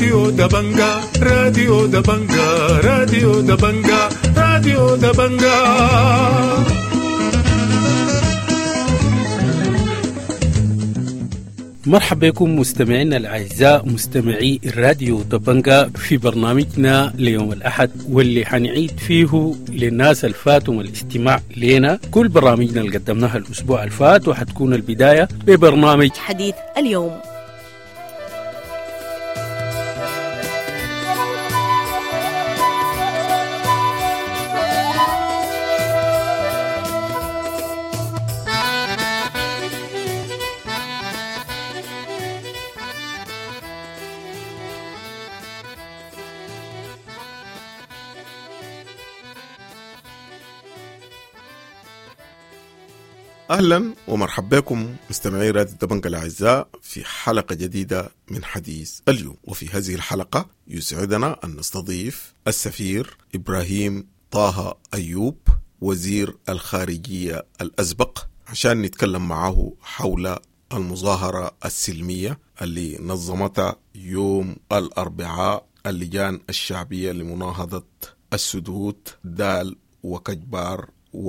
راديو دبنجا راديو دبنجا راديو دبنجا راديو دبنجا. مرحبا بكم مستمعينا الأعزاء مستمعي الراديو دبنجا في برنامجنا ليوم الأحد، واللي حنعيد فيه للناس الفاتهم الاستماع لنا كل برامجنا اللي قدمناها الأسبوع الفات، وحتكون البداية ببرنامج حديث اليوم. أهلا ومرحبا بكم مستمعي راديو دبنجا الأعزاء في حلقة جديدة من حديث اليوم. وفي هذه الحلقة يسعدنا أن نستضيف السفير إبراهيم طه أيوب وزير الخارجية الأسبق عشان نتكلم معه حول المظاهرة السلمية اللي نظمتها يوم الأربعاء اللجان الشعبية لمناهضة السدود دال وكجبار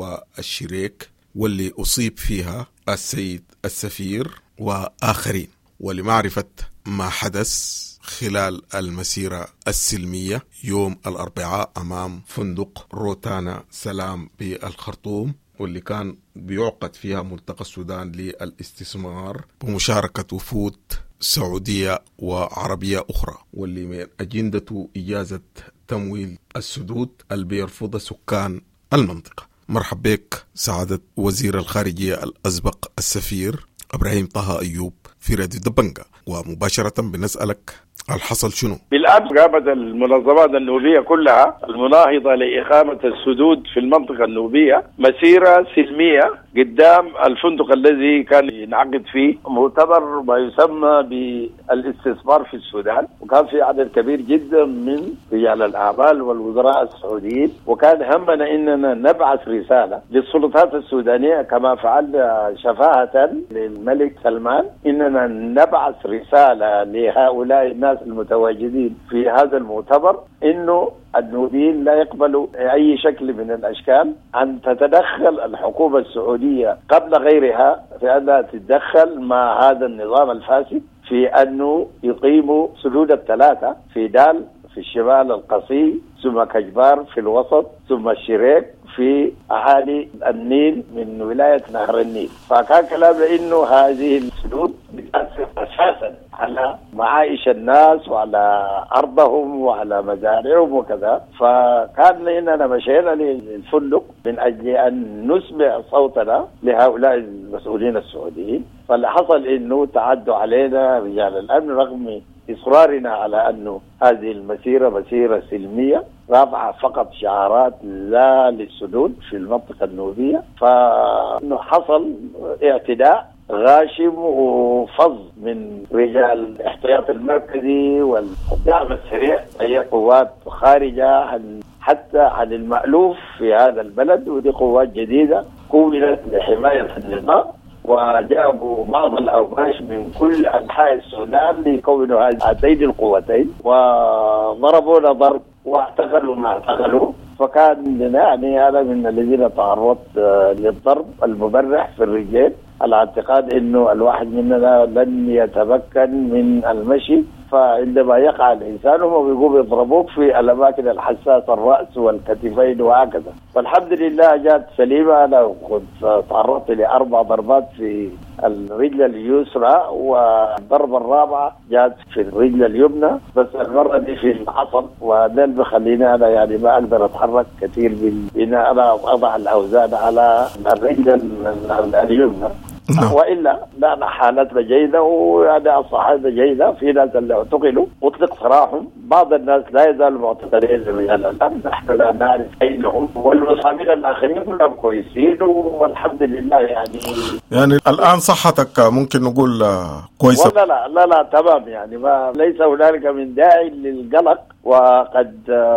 والشريك، واللي أصيب فيها السيد السفير وآخرين. ولمعرفة ما حدث خلال المسيرة السلمية يوم الأربعاء أمام فندق روتانا سلام بالخرطوم، واللي كان بيعقد فيها ملتقى السودان للاستثمار بمشاركة وفود سعودية وعربية أخرى، واللي من أجندته إجازة تمويل السدود اللي بيرفض سكان المنطقة. مرحب بك سعادة وزير الخارجية الأسبق السفير إبراهيم طه أيوب في راديو دبنجا، ومباشرة بنسألك الحصل شنو؟ بالأمس قامت المنظمات النوبية كلها المناهضة لإقامة السدود في المنطقة النوبية مسيرة سلمية قدام الفندق الذي كان ينعقد فيه مؤتمر ما يسمى بالاستثمار في السودان، وكان في عدد كبير جدا من رجال الأعمال والوزراء السعوديين. وكان همنا إننا نبعث رسالة للسلطات السودانية كما فعلنا شفاهة للملك سلمان، إننا نبعث رسالة لهؤلاء الناس المتواجدين في هذا المؤتمر إنه النوبيين لا يقبلوا أي شكل من الأشكال أن تتدخل الحكومة السعودية قبل غيرها في أنها تتدخل مع هذا النظام الفاسد في أنه يقيموا سدود الثلاثة في دال في الشمال القصي، ثم كجبار في الوسط، ثم الشريك في أعالي النيل من ولاية نهر النيل. فكان كلامنا إنه هذه السدود بتأثر أساسا على معايش الناس وعلى أرضهم وعلى مزارعهم وكذا. فكان إننا مشينا للفندق من أجل أن نسمع صوتنا لهؤلاء المسؤولين السعوديين. فاللي حصل إنه تعدوا علينا رجال الأمن رغم إصرارنا على أنه هذه المسيرة مسيرة سلمية رافعة فقط شعارات لا للسدود في المنطقة النوبية. فإنه حصل اعتداء غاشم وفظ من رجال الاحتياط المركزي والدعم السريع، أي قوات خارجة حتى عن المألوف في هذا البلد، ودي قوات جديدة كونت لحماية النظام، وجابوا بعض الأوباش من كل أنحاء السودان ليكونوا هاتين القوتين، وضربونا ضرب واعتقلوا ما اعتقلوا. فكان يعني هذا من الذين تعرضت للضرب المبرح في الرجال، على اعتقاد انه الواحد مننا لن يتمكن من المشي. فعندما يقع الانسان هم بيقوموا يضربوك في الاماكن الحساسه، الراس والكتفين وهكذا. فالحمد لله جات سليمه. انا كنت تعرضت ل4 ضربات في الرجل اليسرى، والضربه الرابعه جات في الرجل اليمنى، بس المره دي في العصب، وده اللي بخليني انا يعني ما اقدر اتحرك كثير بان انا اضع الاوزان على الرجل اليمنى. وإلا لا حالتنا جيدة وهذا الصحة جيدة. في ناس اللي اعتقلوا أطلق سراحهم، بعض الناس لا يزالوا معتقلين رجال الأمن، نحن لا نعرف أينهم، والمصابين الآخرين كلهم كويسين والحمد لله. يعني الآن صحتك ممكن نقول كويسة؟ لا تمام، يعني ما ليس هنالك من داعي للقلق. وقد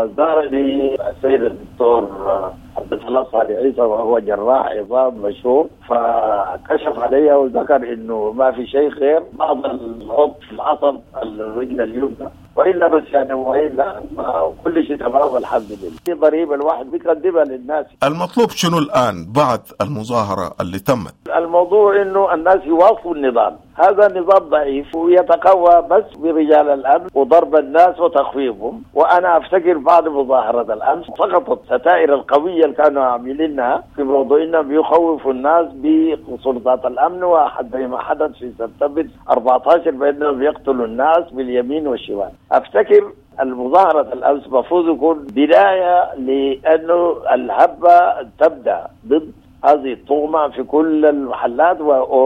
زارني السيد الدكتور عبد الله صالح عيسى وهو جراح عظام مشهور، فكشف علي وذكر انه ما في شيء غير بعض العض في العصب الرجل اليمنى وإلا بس يعني وإلا كل شيء تمام والحمد لله. في ضريبة الواحد بيقدمها للناس. المطلوب شنو الآن بعد المظاهرة اللي تمت؟ الموضوع إنه الناس يواصلوا النظام، هذا نظام ضعيف ويتقوى بس برجال الأمن وضرب الناس وتخويفهم. وأنا أفتكر بعد مظاهرة الأمس سقطت ستائر القوية اللي كانوا عاملينها في موضوع إنهم بيخوفوا الناس بسلطات الأمن، وحتى ما حدث في سبتمبر 14 بأنهم يقتلوا الناس باليمين والشمال. أفتكر المظاهرة الأمس المفروض يكون بداية لأنه الهبة تبدأ ضد هذه الطغمة في كل المحلات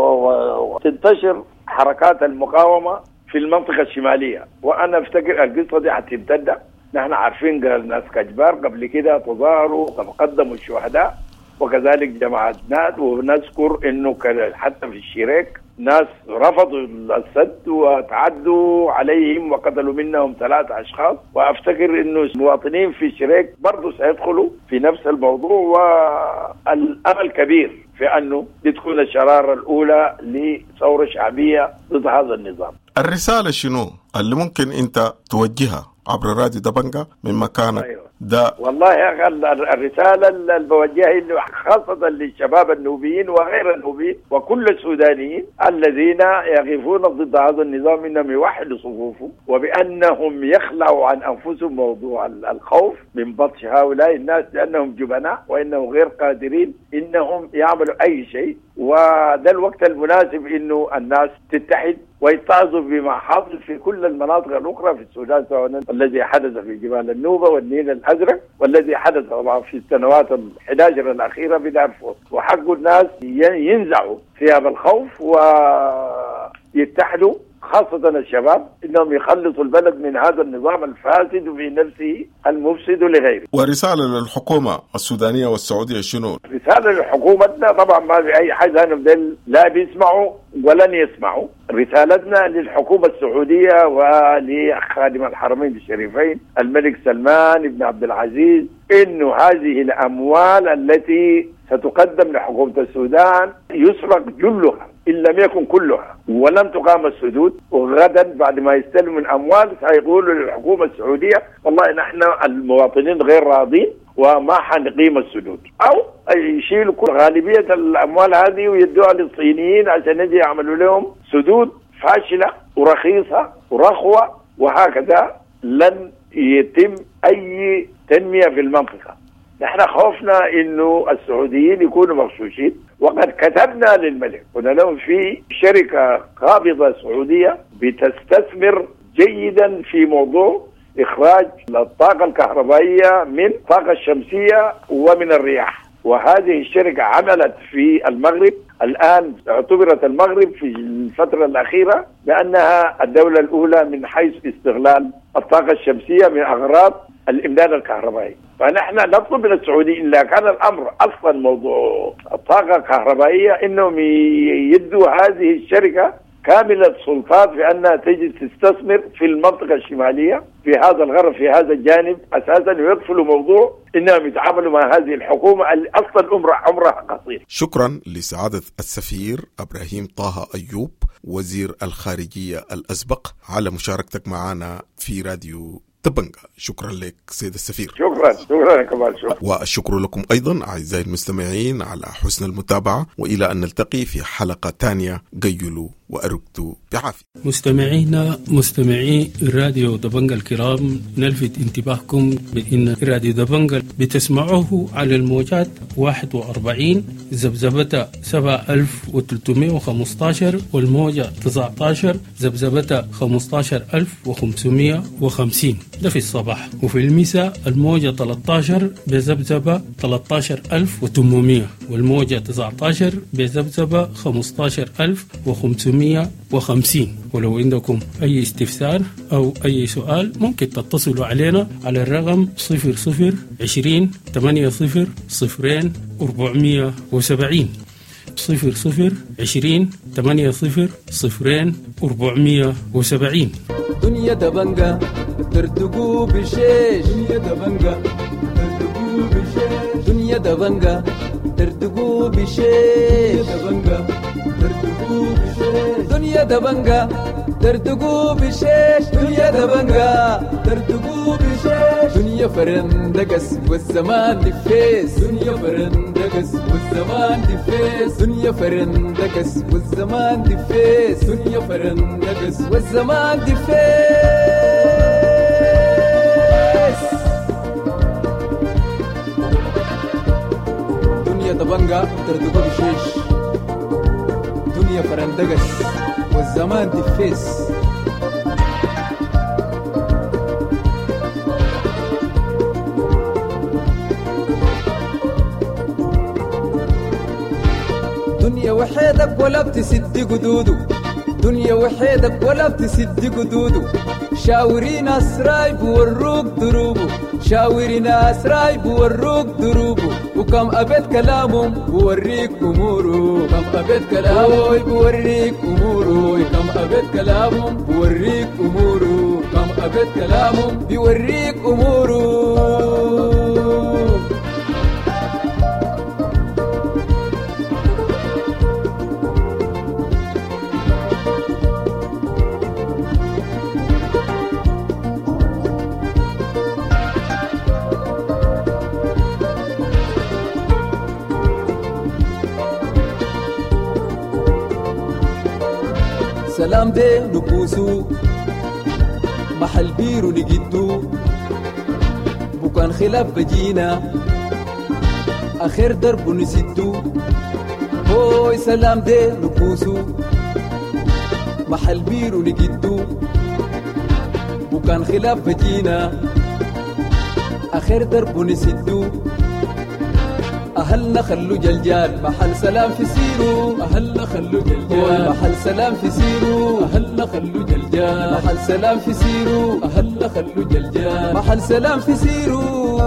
وتنتشر حركات المقاومة في المنطقة الشمالية. وأنا أفتكر القصة دي حتمتد. نحن عارفين ناس كجبار قبل كده تظاهروا وقدموا الشهداء، وكذلك جماعة ناد. ونذكر إنه حتى في الشريك ناس رفضوا السد وتعدوا عليهم وقتلوا منهم 3 أشخاص. وأفتكر إنه المواطنين في الشريك برضو سيدخلوا في نفس الموضوع، والأمل كبير في أنه تكون الشرارة الأولى لثورة شعبية ضد هذا النظام. الرسالة شنو اللي ممكن أنت توجهها عبر راديو دبنجة من مكانك؟ أيوة. ده والله يا أخي الرسالة اللي بوجهها خاصة للشباب النوبيين وغير النوبيين وكل السودانيين الذين يقفون ضد هذا النظام إنهم يوحدوا صفوفهم، وبأنهم يخلعوا عن أنفسهم موضوع الخوف من بطش هؤلاء الناس، لأنهم جبناء وإنهم غير قادرين إنهم يعملوا أي شيء. وده الوقت المناسب إنه الناس تتحد ويتعظوا بما حاصل في كل المناطق الأخرى في السودان، سواء الذي حدث في جبال النوبة والنيل الأزرق والذي حدث في السنوات 11 الأخيرة بدارفور. وحق الناس ينزعوا ثياب الخوف ويتحدوا، خاصة الشباب، إنهم يخلصوا البلد من هذا النظام الفاسد في نفسه المفسد لغيره. ورسالة للحكومة السودانية والسعودية شنو؟ رسالة لحكومتنا طبعا ما في أي حاجة نبدل لا بيسمعوا ولن يسمعوا. رسالتنا للحكومة السعودية ولخادم الحرمين الشريفين الملك سلمان بن عبد العزيز إنه هذه الأموال التي ستقدم لحكومة السودان يسرق جلها إن لم يكن كلها، ولم تقام السدود. وغدا بعد ما يستلموا الأموال سيقولوا للحكومة السعودية والله نحن المواطنين غير راضين وما حنقيم السدود، أو يشيلوا كل غالبية الأموال هذه ويدوها للصينيين عشان يجي يعملوا لهم سدود فاشلة ورخيصة ورخوة، وهكذا لن يتم أي تنمية في المنطقة. نحن خوفنا إنه السعوديين يكونوا مغشوشين، وقد كتبنا للملك قلنا لهم في شركة قابضة سعودية بتستثمر جيدا في موضوع إخراج الطاقة الكهربائية من الطاقة الشمسية ومن الرياح، وهذه الشركة عملت في المغرب. الآن اعتبرت المغرب في الفترة الأخيرة بأنها الدولة الأولى من حيث استغلال الطاقة الشمسية من أغراض الإمداد الكهربائي. فنحن نطلب من السعوديين إذا كان الأمر أصلا موضوع الطاقة الكهربائية إنهم يدوا هذه الشركة كاملة السلطات في أنها تجي تستثمر في المنطقة الشمالية في هذا الغرب في هذا الجانب أساسا، ويقفلوا موضوع إنهم يتعاملوا مع هذه الحكومة اللي أصلا عمرها قصير. شكرا لسعادة السفير إبراهيم طه أيوب وزير الخارجية الأسبق على مشاركتك معنا في راديو دبنجة. شكرا لك سيد السفير. شكرا كمال. شكرا. والشكر لكم أيضا أعزائي المستمعين على حسن المتابعة، وإلى أن نلتقي في حلقة تانية. قيلوا وأرقدوا بعافية. مستمعي راديو دبنجة الكرام، نلفت انتباهكم بأن راديو دبنجة بتسمعوه على الموجات 41 زبزبة 7315 والموجة 19 زبزبة 15550. ده في الصباح. وفي المساء الموجة 13 بزبزبة 13800 والموجة 19 بزبزبة 15550. ولو عندكم أي استفسار أو أي سؤال ممكن تتصلوا علينا على الرقم 0020 80 0 470 0020 80 0 470. دنيا دبنجة ترتقو بشيش، دنيا دبنجة ترتقو بشيش، دنيا دبنجة ترتقو بشيش، دنيا دبنجة ترتقو بشيش، دنيا دبنجة دردقوا بشيش دنيا دبنجا دردقوا بشيش دنيا فرندقس والزمان دفيس دنيا فرندقس والزمان دفيس دنيا فرندقس والزمان دفيس دنيا فرندقس والزمان دفيس دنيا دبنجا دردقوا بشيش دنيا فرندقس والزمان دفيس دنيا وحيدك ولا بتسد قدودو دنيا وحيدك ولا بتسد قدودو شاورين اسراي بوروك دروبو شاورين اسراي بوروك دروبو وكم أبد كلامهم بوريك أموره كم أبد كلامهم بوريك أموره كم أبد كلامهم بوريك أموره كم أبد كلامهم بوريك أموره سلام دي نكوسو محل بيرو نجدو بكان خلاف بجينا آخر درب نسدو هوي سلام دي نكوسو محل بيرو نجدو بكان خلاف بجينا آخر درب نسدو أهلنا خلو جلجال محل سلام في سيرو أهلنا خلو جلجال محل سلام في سيرو أهلنا خلو جلجال محل سلام في سيرو أهلنا خلو جلجال محل سلام في سيرو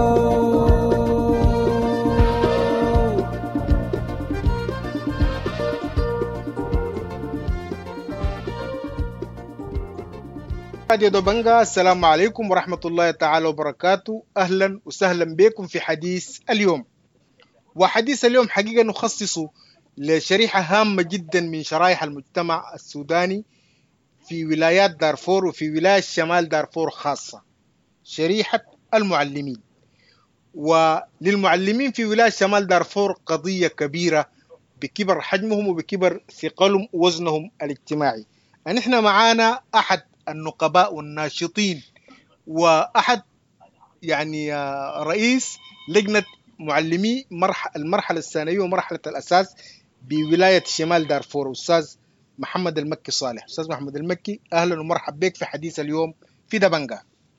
راديو دبنجا. السلام عليكم ورحمة الله تعالى وبركاته. أهلا وسهلا بكم في حديث اليوم. وحديث اليوم حقيقة نخصصه لشريحة هامة جدا من شرائح المجتمع السوداني في ولايات دارفور وفي ولاية شمال دارفور خاصة، شريحة المعلمين. وللمعلمين في ولاية شمال دارفور قضية كبيرة بكبر حجمهم وبكبر ثقلهم ووزنهم الاجتماعي. نحن معانا أحد النقباء والناشطين وأحد يعني رئيس لجنة معلمي المرحلة الثانوية ومرحلة الأساس بولاية شمال دارفور، أستاذ محمد المكي صالح. أستاذ محمد المكي، أهلا ومرحبا بك في حديث اليوم في دبنجا.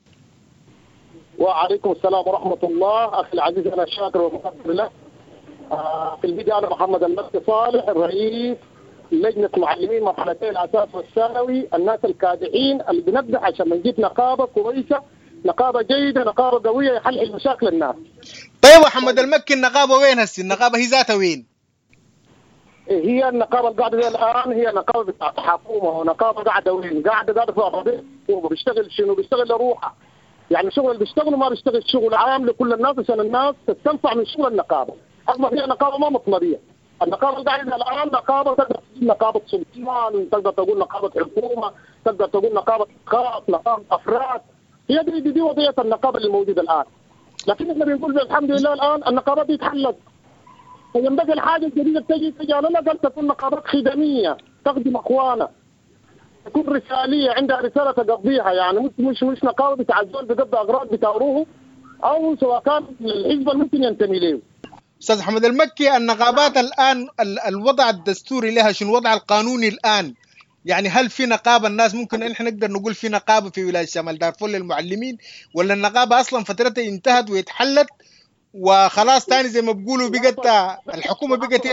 وعليكم السلام ورحمة الله. أخي العزيز، أنا شاكر ومقدر لك. في البداية أنا محمد المكي صالح، رئيس لجنة معلمين مرحلتين الأساس والثانوي، الناس الكادحين اللي بنبدأ عشان نجيب نقابة كويسة، نقابة جيدة، نقابة قوية يحل مشاكل الناس. طيب محمد المكي، النقابة وين هسه؟ النقابة هي ذاتها وين؟ هي النقابة القاعدة الآن هي نقابة بتاعت حكومة، ونقابة قاعدة وين؟ قاعدة في أراضي وبيشتغل شنو؟ بيشتغل لروحه. يعني شغل اللي بيشتغل ما بيشتغل شغل عام لكل الناس عشان الناس تستنفع من شغل النقابة. أصلا هي نقابة ما مطلبية. النقابة القاعدة الآن نقابة تقدر تقول نقابة سلطان، تقدر تقول نقابة حكومة، تقدر تقول نقابة خاص، نقابة أفراد. هي دي وضعية النقابة اللي موجودة الآن. لكن احنا بنقول الحمد لله الآن النقابات دي اتحلت. فينبغي الحاجة الجديدة تجي على الأقل تكون نقابات خدمية تخدم أخوانا، تكون رسالية، عندها رسالة تقضيها. يعني مش نقابة بتاع الزول بقضي أغراض بتاعروه أو سواء كان الحزب ممكن ينتمي له. أستاذ محمد المكي، النقابات الآن الوضع الدستوري لها شنو؟ الوضع القانوني الآن يعني هل في نقابة؟ الناس ممكن احنا نقدر نقول في نقابة في ولاية شمال دارفور للمعلمين، ولا النقابة أصلا فترتها انتهت ويتحلت وخلاص تاني زي ما بيقولوا بقت الحكومة بقت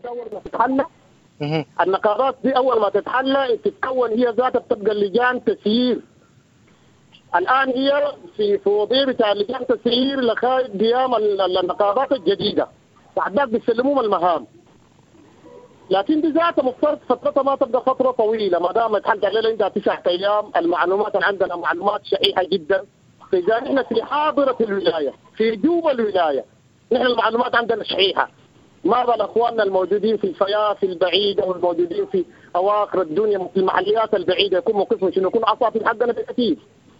النقابات دي أول ما تتحلى تتكون هي ذاتها، بتبقى اللجان تسيير. الآن هي في وضعية بتاع لجان تسيير لغاية قيام النقابات الجديدة، بعد بيسلموهم المهام. لكن دي ذاتها مفترض فترتها ما تبقى فترة طويلة، ما دام يتحدى علينا عندها 9 أيام. المعلومات عندنا معلومات شحيحة جدا. إذا نحن في حاضرة الولاية، في جوب الولاية، نحن المعلومات عندنا شحيحة. ما بال اخواننا الموجودين في الفيافي البعيده والموجودين في اواخر الدنيا في المحليات البعيده يكون موقفهم شنو؟ يكون عصافي حقنا بكثير.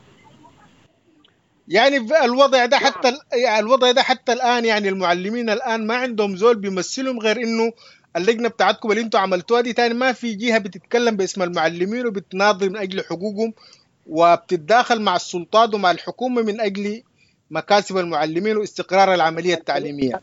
يعني الوضع ده حتى الان، يعني المعلمين الان ما عندهم زول بيمثلهم غير انه اللجنه بتاعتكم اللي انتم عملتوها دي، تاني ما في جهه بتتكلم باسم المعلمين وبتناضل من اجل حقوقهم وبتتداخل مع السلطات ومع الحكومه من اجل مكاسب المعلمين واستقرار العمليه التعليميه.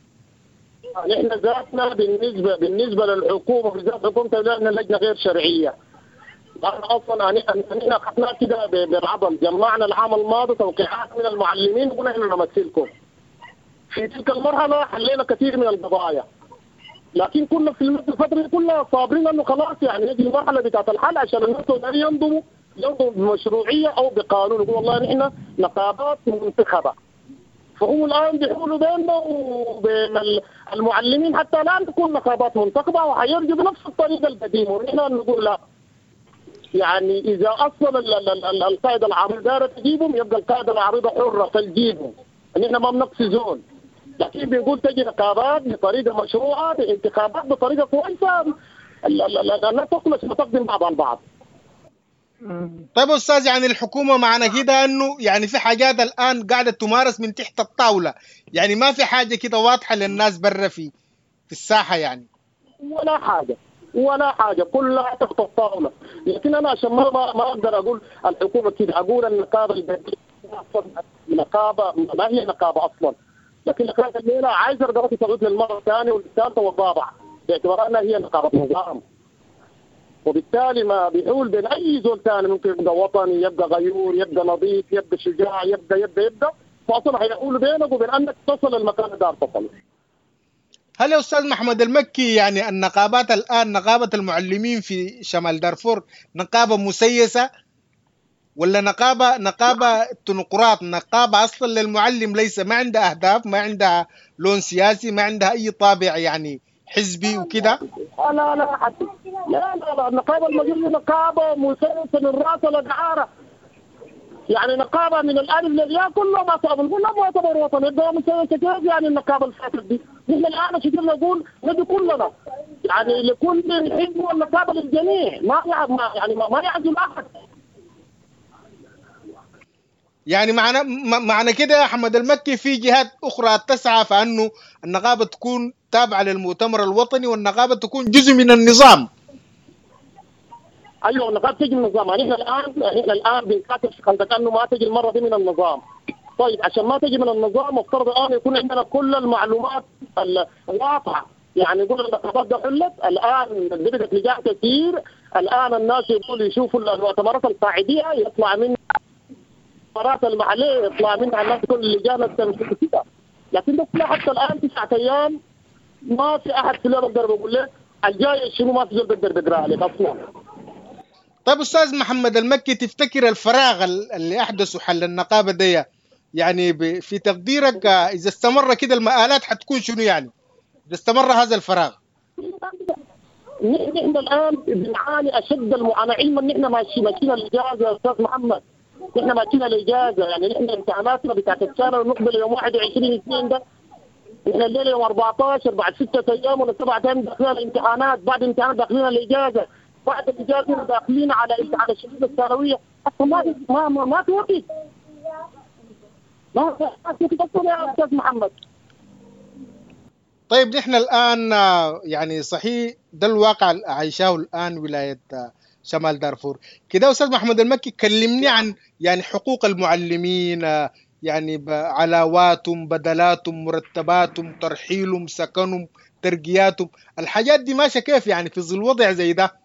نحن ذاتنا بالنسبه للحكومه بالذات حكومه لنا لجنه غير شرعيه. اصلا نحن اخذنا كده بالعضل، جمعنا العام الماضي توقيعات من المعلمين وقلنا احنا نمثلكم. في تلك المرحله حلينا كثير من القضايا، لكن كنا في الفتره كلها صابرين انه خلاص يعني نجي المرحله بتاعت الحل عشان الناس ينظموا بمشروعيه او بقانون. يقول والله نحن نقابات منتخبه، فهم الان بيحولوا بيننا وبين المعلمين حتى لا تكون نقابات منتخبه وحيرجوا بنفس الطريقه القديمه، ونحن نقول لا. يعني اذا اصلا القاعده العريضه دارت تجيبهم يبقى القاعده العريضه حره فلجيبهم، نحن ما بنقصي زول، لكن بنقول تجي نقابات بطريقه مشروعه بانتخابات بطريقه كويسه الناس تخلص وتقدم بعض البعض. طيب استاذ، يعني الحكومه معنا كده انه يعني في حاجات الان قاعده تمارس من تحت الطاوله، يعني ما في حاجه كده واضحه للناس برا في الساحه يعني. ولا حاجه كلها تحت الطاوله. لكن انا عشان ما اقدر اقول الحكومه كده، اقول النقابه البديله نقابه ما هي نقابه اصلا، لكن نقابه الليله عايزه رقابتي تغير للمره الثانيه والثالثه والرابعه باعتبار انها هي نقابه نظام، وبالتالي ما بيحول بين اي زول ثاني، ممكن يبقى وطني يبقى غيور يبقى نظيف يبقى شجاع يبقى فاصلا هيحول بينك وبين انك تصل المكان اللي دار تصل. هل يا استاذ محمد المكي يعني النقابات الان، نقابه المعلمين في شمال دارفور نقابه مسيسه ولا نقابه تنقراط، نقابه اصلا للمعلم ليس ما عندها اهداف، ما عندها لون سياسي، ما عندها اي طابع يعني حزبي وكده؟ لا النقابه المجلسه نقابه مسيسه من راس الادعاره، يعني نقابه من الالف للياء كله ما تعتبر وطني، يبقى مسيسه كيف يعني النقابه الفاتت دي؟ نحن الان شو نقول نبي كلنا يعني لكل حزب والنقابه للجميع، ما يعزل احد. يعني معنى كده يا احمد المكي في جهات اخرى تسعى فانه النقابه تكون تابعه للمؤتمر الوطني والنقابه تكون جزء من النظام. ايوه النقابه تجي من النظام، يعني احنا الان بنكاتب خندق انه ما تجي المره دي من النظام. طيب عشان ما تجي من النظام مفترض الان يكون عندنا كل المعلومات الواضحه، يعني يقول النقابات ده حلت الان بدات لجان كثير، الان الناس يقولوا يشوفوا المؤتمرات القاعديه يطلع منها المؤتمرات المحليه يطلع منها الناس كل اللجان التنفيذيه، لكن ده كله حتى الان 9 ايام ما في احد في الليل بقدر بقول لك الجاي شنو، ما في زول بقدر بقرا لك اصلا. طيب استاذ محمد المكي، تفتكر الفراغ اللي احدثه حل النقابه دي يعني في تقديرك اذا استمر كده المآلات حتكون شنو يعني اذا استمر هذا الفراغ؟ نحن الان بنعاني اشد المعاناه، علما ان احنا ماشيين الاجازه يا استاذ محمد، نحن ماشيين الاجازه، يعني نحن امتحاناتنا بتاعت السنه ونقبل يوم 21/2 ده، نحن الليله يوم 14 بعد 6 ايام ولا 7 ايام داخلين الامتحانات، بعد الامتحانات داخلين الاجازه، بعد الاجازه داخلين على الشهاده الثانويه، اصلا ما في وقت، ما في وقت يا استاذ محمد. طيب نحن الان يعني صحيح ده الواقع اللي عايشاه الان ولايه شمال دارفور كده. استاذ محمد المكي كلمني عن يعني حقوق المعلمين، يعني علاواتهم، بدلاتهم، مرتباتهم، ترحيلهم، سكنهم، ترقياتهم، الحاجات دي ماشيه كيف يعني في ظل وضع زي ده؟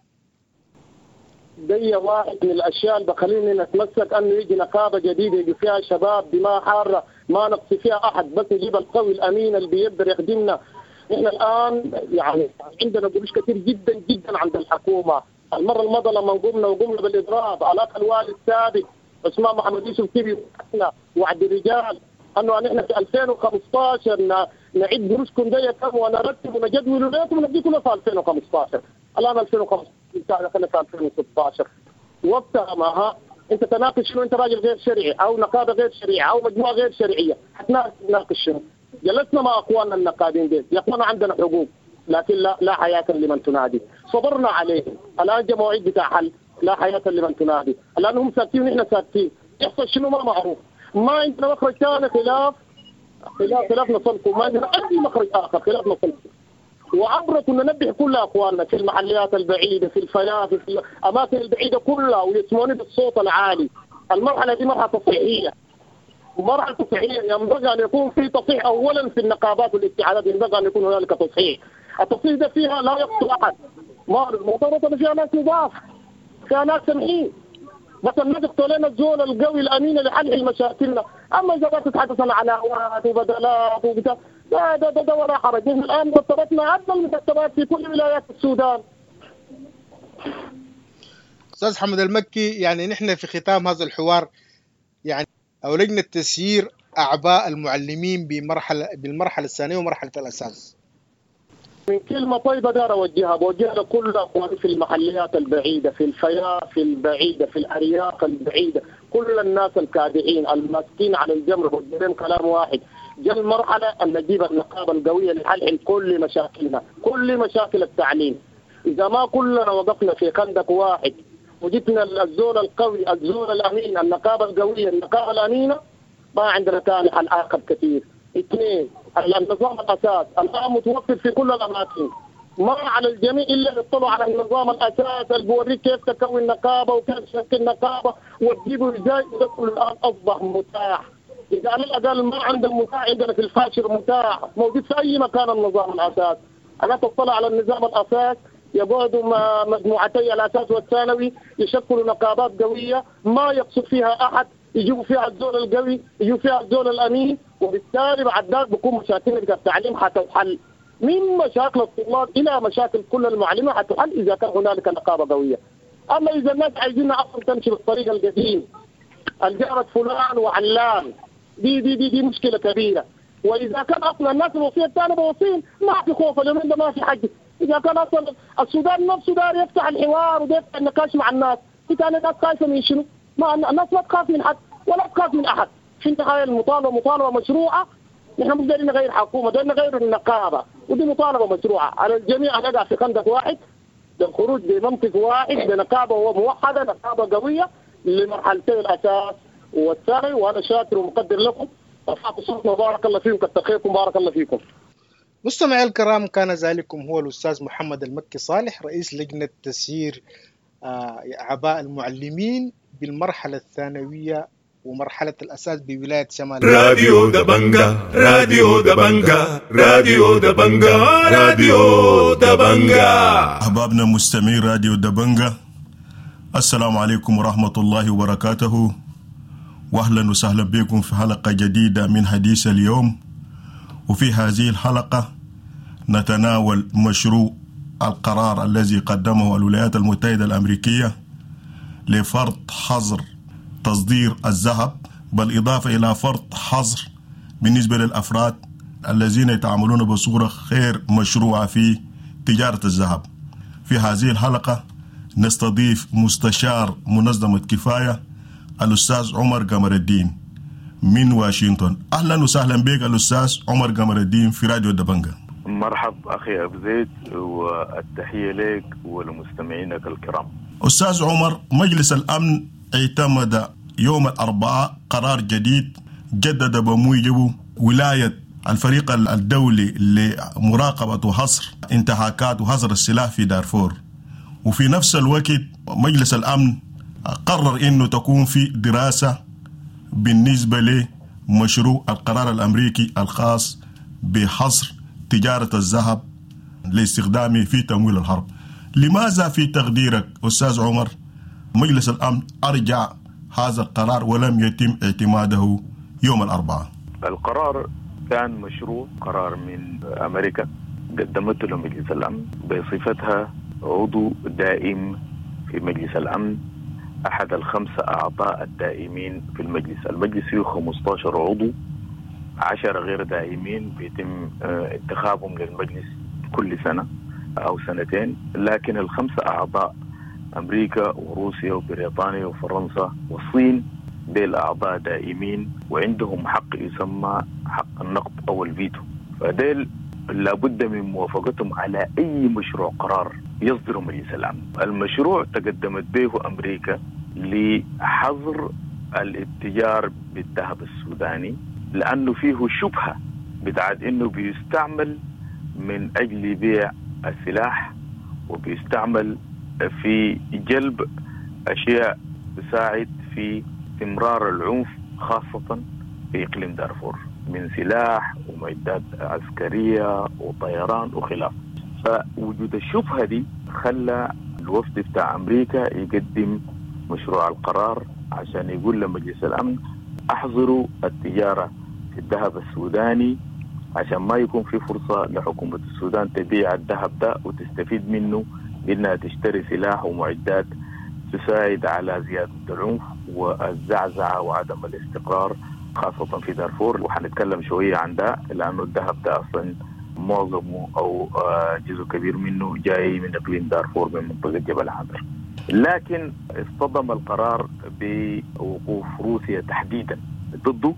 دي واحد من الاشياء اللي بخليني نتمسك انه يجي نقابه جديده يجي فيها شباب دماء حاره ما نقصي فيها احد، بس نجيب القوي الامين اللي بيقدر يخدمنا. نحن الان يعني عندنا قروش كثير جدا جدا عند الحكومه. المره الماضيه لما قمنا بالاضراب علاقه الوالي السابق عثمان محمد يوسف كبير وعد الرجال انه نحن في 2015 نعيد قروشكم دي كم ونرتب ونجدول لكم ونديكم في 2015. الان 2015 دخلنا في 2016 وقتها ما انت تناقش شنو؟ انت راجل غير شرعي او نقابه غير شرعيه او مجموعه غير شرعيه، حتناقش شنو؟ جلسنا مع اخواننا النقابين دي، يا اخوانا عندنا حقوق لكن لا حياه لمن تنادي. صبرنا عليهم، الان جاء موعد بتاع حل، لا حياه لمن تنادي. الان هم ساكتين ونحن ساكتين، يحصل شنو ما معروف. ما عندنا مخرج ثاني خلاف نصلكم، ما عندنا اي مخرج اخر خلاف نصلكم. وعبر كنا ننبه كل اخواننا في المحليات البعيده، في الفيافي، في الاماكن البعيده كلها، ويسمعوني بالصوت العالي. المرحله دي مرحله تصحيحيه، مرحله تصحيحيه ينبغي ان يكون في تصحيح اولا في النقابات والاتحادات، ينبغي ان يكون هنالك تصحيح. التصحيح ده فيها لا يقصد احد، ما المعترضه فيها ناس نضاف، فيها ناس سمحين، بس نقطة لنا الزول القوي الامين لحل مشاكلنا. اما اذا بقى تتحدث عن علاوات وبدلات وبتاع ده ولا حرج. نحن الان مرتباتنا افضل المرتبات في كل ولايات السودان. استاذ حمد المكي، يعني نحن في ختام هذا الحوار يعني او لجنة تسيير اعباء المعلمين بالمرحلة الثانية ومرحلة الاساس. من كلمة طيبة دار بوجهها لكل اخواني في المحليات البعيدة، في الفيافي البعيدة، في الارياف البعيدة، كل الناس الكادحين الماسكين على الجمر بوجههم كلام واحد. جاء المرحلة ان نجيب النقابة القوية لحل كل مشاكلنا، كل مشاكل التعليم. اذا ما كلنا وقفنا في خندق واحد وجبنا الزول القوي، الزول الامين، النقابة القوية، النقابة الامينة، ما عندنا ثاني حل اخر كثير. اثنين، النظام الاساس الان متوفر في كل الاماكن، ما على الجميع الا يطلعوا على النظام الاساس اللي بوريك كيف تكون نقابه وكيف تشكل نقابه وتجيبوا ازاي. ده كل الان اصبح متاح. اذا على الاقل ما عندنا متاح، عندنا في الفاشر متاح موجود في اي مكان النظام الاساس. انا تطلع على النظام الاساس، يقعدوا مجموعتي الاساس والثانوي يشكلوا نقابات قويه ما يقصد فيها احد، يجيبوا فيها الزول القوي، يجيبوا فيها الزول الامين، وبالتالي بعد ذلك بكون مشاكل التعليم حتحل، من مشاكل الطلاب الى مشاكل كل المعلمين حتحل اذا كان هنالك نقابه قويه. اما اذا الناس عايزين اصلا تمشي بالطريقه القديم، الجارة فلان وعلان، دي مشكله كبيره. واذا كان اصلا الناس الوصيه الثانيه بوصين، ما في خوف اليومين ده، ما في حاجه. اذا كان اصلا السودان نفسه دار يفتح الحوار ويفتح النقاش مع الناس، في ثاني الناس خايفه من شنو؟ ما الناس ما تخاف من حد ولا تخاف من احد. في النهايه المطالبه مطالبه مشروعه. نحن مش دايرين نغير حكومه، دايرين نغير النقابه، ودي مطالبه مشروعه على الجميع ان يقع في خندق واحد للخروج بمنطق واحد بنقابه موحده، نقابه قويه لمرحلتين الاساس والثاني. وانا شاكر ومقدر لكم، رفعتوا صوتنا، بارك الله فيكم، كتر خيركم، بارك الله فيكم. مستمعي الكرام، كان ذلكم هو الأستاذ محمد المكي صالح، رئيس لجنة تسيير أعباء المعلمين بالمرحلة الثانوية ومرحلة الأساس بولاية شمال. راديو دبنجا، راديو دبنجا، راديو دبنجا، راديو دبنجا. أحبابنا مستمعي راديو دبنجا، السلام عليكم ورحمة الله وبركاته، وأهلا وسهلا بكم في حلقة جديدة من حديث اليوم. وفي هذه الحلقة نتناول مشروع القرار الذي قدمه الولايات المتحدة الأمريكية لفرض حظر تصدير الذهب، بالإضافة إلى فرض حظر بالنسبة للأفراد الذين يتعاملون بصورة غير مشروعة في تجارة الذهب. في هذه الحلقة نستضيف مستشار منظمة كفاية الأستاذ عمر قمر الدين من واشنطن. أهلا وسهلا بك الأستاذ عمر قمر الدين في راديو دبنجا. مرحب أخي أبو زيد، والتحية لك ولمستمعينك الكرام. أستاذ عمر، مجلس الأمن اعتمد يوم الأربعاء قرار جديد جدد بموجبه ولاية الفريق الدولي لمراقبة وحصر انتهاكات وحظر السلاح في دارفور. وفي نفس الوقت مجلس الأمن قرر إنه تكون في دراسة بالنسبة لمشروع القرار الأمريكي الخاص بحصر تجارة الذهب لاستخدامه في تمويل الحرب. لماذا في تقديرك أستاذ عمر مجلس الأمن أرجع هذا القرار ولم يتم اعتماده يوم الأربعاء؟ القرار كان مشروع قرار من أمريكا قدمته لمجلس الأمن بصفتها عضو دائم في مجلس الأمن، أحد الخمسة أعضاء الدائمين في المجلس. المجلس فيه 15 عضو، 10 غير دائمين بيتم انتخابهم للمجلس كل سنة أو سنتين، لكن الخمسة أعضاء أمريكا وروسيا وبريطانيا وفرنسا والصين ديل أعضاء دائمين وعندهم حق يسمى حق النقد أو الفيتو، فديل لابد من موافقتهم على أي مشروع قرار يصدر مجلس الأمن. المشروع تقدمت به أمريكا لحظر الاتجار بالذهب السوداني لأنه فيه شبهة بتاعت إنه بيستعمل من أجل بيع السلاح وبيستعمل في جلب أشياء تساعد في استمرار العنف خاصة في إقليم دارفور من سلاح ومعدات عسكرية وطيران وخلاف. فوجود الشبهة دي خلى الوفد بتاع أمريكا يقدم مشروع القرار عشان يقول لمجلس الأمن أحظروا التجارة في الذهب السوداني عشان ما يكون في فرصة لحكومة السودان تبيع الذهب ده وتستفيد منه بأنها تشتري سلاح ومعدات تساعد على زيادة العنف والزعزعة وعدم الاستقرار خاصة في دارفور. وحنتكلم شوية عن ده لأنه الذهب ده أصلا معظمه أو جزء كبير منه جاي من إقليم دارفور من منطقة جبل عامر. لكن اصطدم القرار بوقوف روسيا تحديدا ضده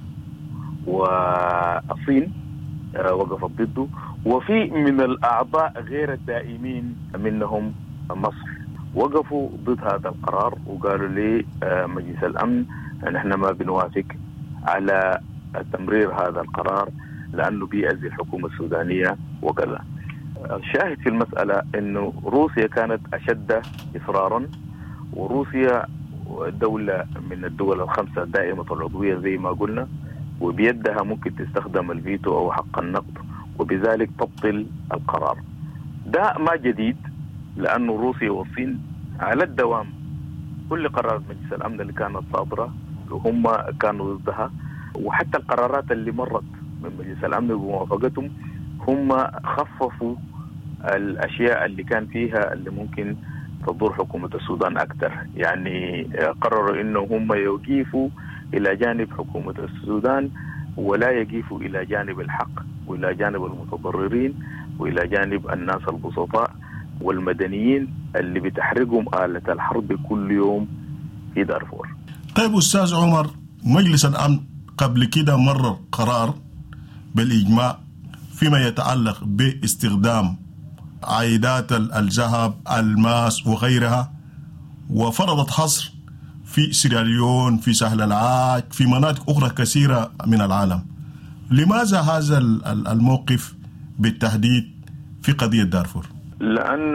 والصين وقفت ضده، وفي من الأعضاء غير الدائمين منهم مصر وقفوا ضد هذا القرار وقالوا لي مجلس الأمن نحن ما بنوافق على تمرير هذا القرار لأنه بيأذي الحكومة السودانية وكذا. الشاهد في المسألة أنه روسيا كانت أشد إصرارا، وروسيا دولة من الدول الخمسة دائمة العضوية زي ما قلنا، وبيدها ممكن تستخدم الفيتو أو حق النقد وبذلك تبطل القرار. ده ما جديد لأنه روسيا والصين على الدوام كل قرارات مجلس الأمن اللي كانت صادرة وهم كانوا ضدها، وحتى القرارات اللي مرت من مجلس الأمن بموافقتهم هم خففوا الأشياء اللي كان فيها اللي ممكن تضر حكومة السودان أكثر. يعني قرروا إنه هم يقيفوا إلى جانب حكومة السودان ولا يقيفوا إلى جانب الحق وإلى جانب المتضررين وإلى جانب الناس البسطاء والمدنيين اللي بتحرقهم آلة الحرب كل يوم في دارفور. طيب أستاذ عمر، مجلس الأمن قبل كده مرر قرار بالإجماع فيما يتعلق باستخدام عائدات الذهب الماس وغيرها، وفرضت حصر في سيراليون في سهل العاج في مناطق أخرى كثيرة من العالم. لماذا هذا الموقف بالتحديد في قضية دارفور؟ لأن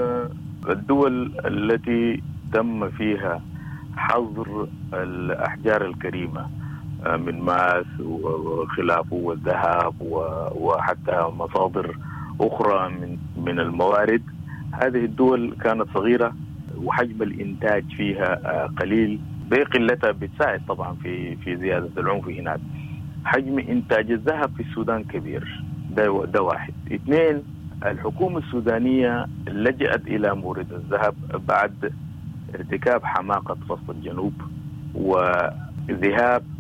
الدول التي تم فيها حظر الأحجار الكريمة من ماس وخلافه والذهب وحتى مصادر أخرى من الموارد، هذه الدول كانت صغيرة وحجم الإنتاج فيها قليل، بقلتها بتساعد طبعا في زيادة العنف هناك. حجم إنتاج الذهب في السودان كبير، ده واحد. اثنين، الحكومة السودانية لجأت إلى مورد الذهب بعد ارتكاب حماقة فصل الجنوب وذهاب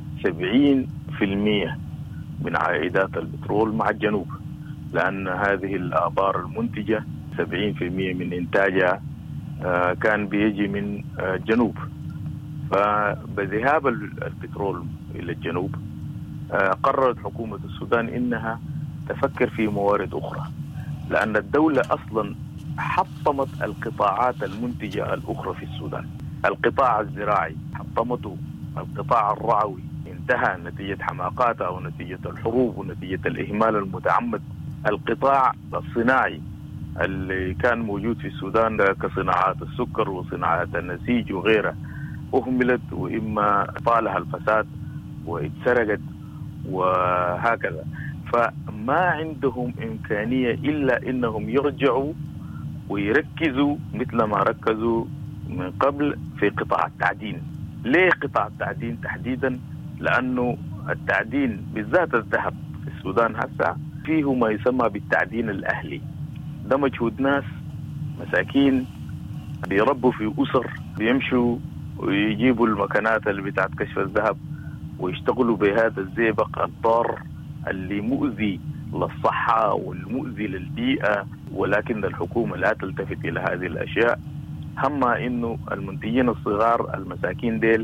70% من عائدات البترول مع الجنوب، لأن هذه الآبار المنتجة 70% من إنتاجها كان بيجي من الجنوب. فبذهاب البترول إلى الجنوب قررت حكومة السودان إنها تفكر في موارد أخرى، لأن الدولة أصلا حطمت القطاعات المنتجة الأخرى في السودان. القطاع الزراعي حطمته، القطاع الرعوي انتهى نتيجة حماقاتها ونتيجة الحروب ونتيجة الإهمال المتعمد. القطاع الصناعي اللي كان موجود في السودان كصناعات السكر وصناعات النسيج وغيرها أهملت، وإما طالها الفساد واتسرقت وهكذا. فما عندهم إمكانية إلا إنهم يرجعوا ويركزوا مثل ما ركزوا من قبل في قطاع التعدين. ليه قطاع التعدين تحديدا؟ لأنه التعدين بالذات الذهب في السودان هسه فيه ما يسمى بالتعدين الأهلي. ده مجهود ناس مساكين بيربوا في أسر، بيمشوا ويجيبوا المكانات اللي بتاعت كشف الذهب ويشتغلوا بهذا الزئبق الضار اللي مؤذي للصحة والمؤذي للبيئة، ولكن الحكومة لا تلتفت إلى هذه الأشياء. هم إنه المنتجين الصغار المساكين ديل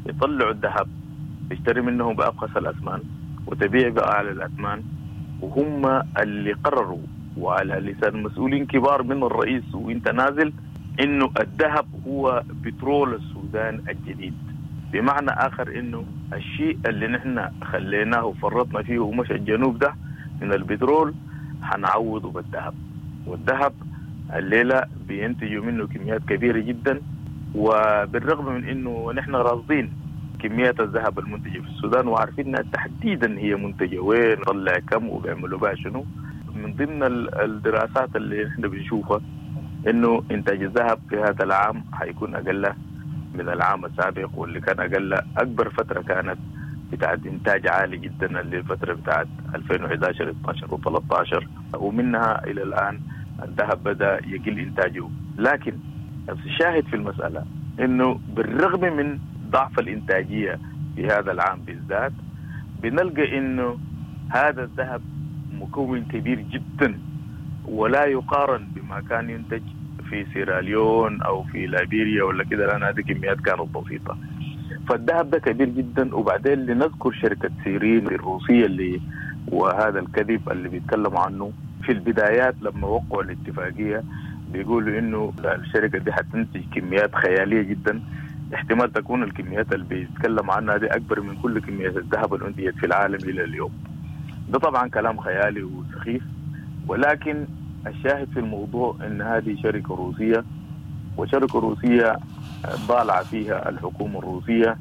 يطلعوا الذهب يشتري منهم بأبخس الأثمان وتبيع بأعلى الأثمان، وهم اللي قرروا وعلى لسان مسؤولين كبار من الرئيس وانت نازل انه الذهب هو بترول السودان الجديد. بمعنى آخر انه الشيء اللي نحن خليناه وفرطنا فيه ومشى الجنوب ده من البترول حنعوضه بالذهب، والذهب الليلة بينتجوا منه كميات كبيرة جدا. وبالرغم من انه نحن راصدين كميات الذهب المنتجة في السودان وعارفين تحديدا هي منتجة وين طلع كم وبيعملوا بها شنو، من ضمن الدراسات اللي نحن بنشوفها انه انتاج الذهب في هذا العام حيكون اقل من العام السابق، واللي كان اقل اكبر فترة كانت بتاعت انتاج عالي جدا اللي الفترة بتاعت 2011 12 و13، ومنها الى الان الذهب بدأ يقل انتاجه. لكن الشاهد في المسألة انه بالرغم من ضعف الانتاجية في هذا العام بالذات بنلقى انه هذا الذهب مكون كبير جدا ولا يقارن بما كان ينتج في سيراليون او في ليبيريا ولا كده، لان هذه كميات كانت بسيطة. فالذهب ده كبير جدا. وبعدين لنذكر شركة سيرين الروسية اللي وهذا الكذب اللي بيتكلموا عنه في البدايات لما وقعوا الاتفاقية بيقولوا انه الشركة دي حتنتج كميات خيالية جدا، احتمال تكون الكميات اللي بيتكلم عنها دي اكبر من كل كميات الذهب اللي انتجت في العالم الى اليوم. ده طبعا كلام خيالي وسخيف، ولكن الشاهد في الموضوع ان هذه شركة روسية، وشركة روسية ضالعة فيها الحكومة الروسية،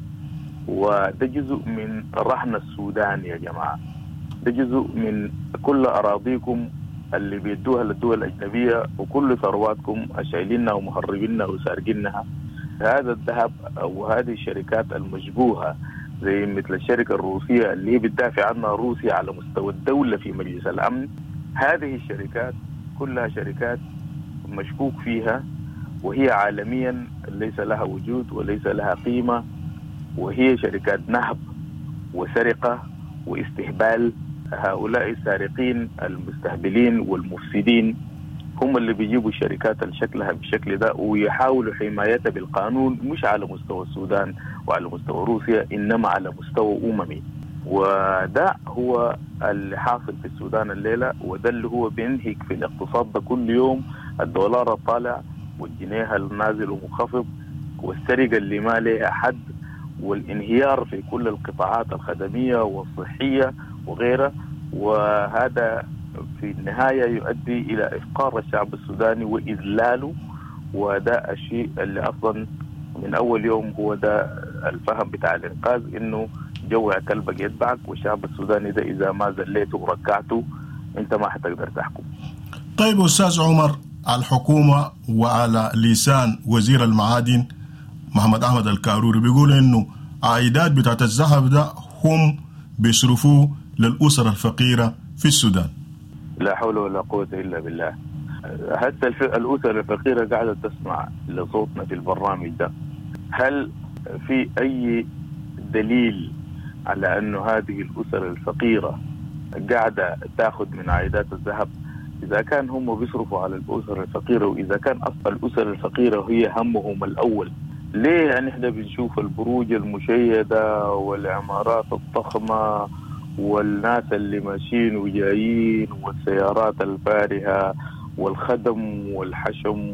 وده جزء من رهن السودان يا جماعة. ده جزء من كل أراضيكم اللي بيدوها للدول الأجنبية وكل ثرواتكم شايلينها ومهربينها وسارقينها. هذا الذهب وهذه الشركات المشبوهة زي مثل الشركة الروسية اللي هي بتدافع عنها روسيا على مستوى الدولة في مجلس الأمن، هذه الشركات كلها شركات مشكوك فيها وهي عالميا ليس لها وجود وليس لها قيمة، وهي شركات نهب وسرقة واستهبال. هؤلاء السارقين المستهبلين والمفسدين هم اللي بيجيبوا الشركات الشكلها بالشكل ده ويحاولوا حمايتها بالقانون، مش على مستوى السودان وعلى مستوى روسيا إنما على مستوى أممي. وده هو اللي حاصل في السودان الليلة، وده اللي هو بينهك في الاقتصاد ده كل يوم. الدولار الطالع والجنيه النازل ومنخفض والسرقة اللي ما لها حد والانهيار في كل القطاعات الخدمية والصحية وغيرها، وهذا في النهاية يؤدي إلى إفقار الشعب السوداني وإذلاله. وده الشيء اللي أصلا من أول يوم هو ده الفهم بتاع الإنقاذ، إنه جوع كلبك يتبعك، والشعب السوداني ده إذا ما زليته وركعته أنت ما حتقدر تحكم. طيب أستاذ عمر، الحكومة وعلى لسان وزير المعادن محمد أحمد الكاروري بيقول إنه عائدات بتاعت الذهب ده هم بيصرفوه للأسر الفقيرة في السودان. لا حول ولا قوة إلا بالله. حتى الأسر الفقيرة قاعدة تسمع لصوتنا في البرنامج ده. هل في أي دليل على أنه هذه الأسر الفقيرة قاعدة تأخذ من عائدات الذهب؟ إذا كان هم بيصرفوا على الأسر الفقيرة، وإذا كان أصل الأسر الفقيرة هي همهم الأول، ليه يعني إحنا بنشوف البروج المشيدة والعمارات الضخمة والناس اللي ماشيين وجايين والسيارات الفارهة والخدم والحشم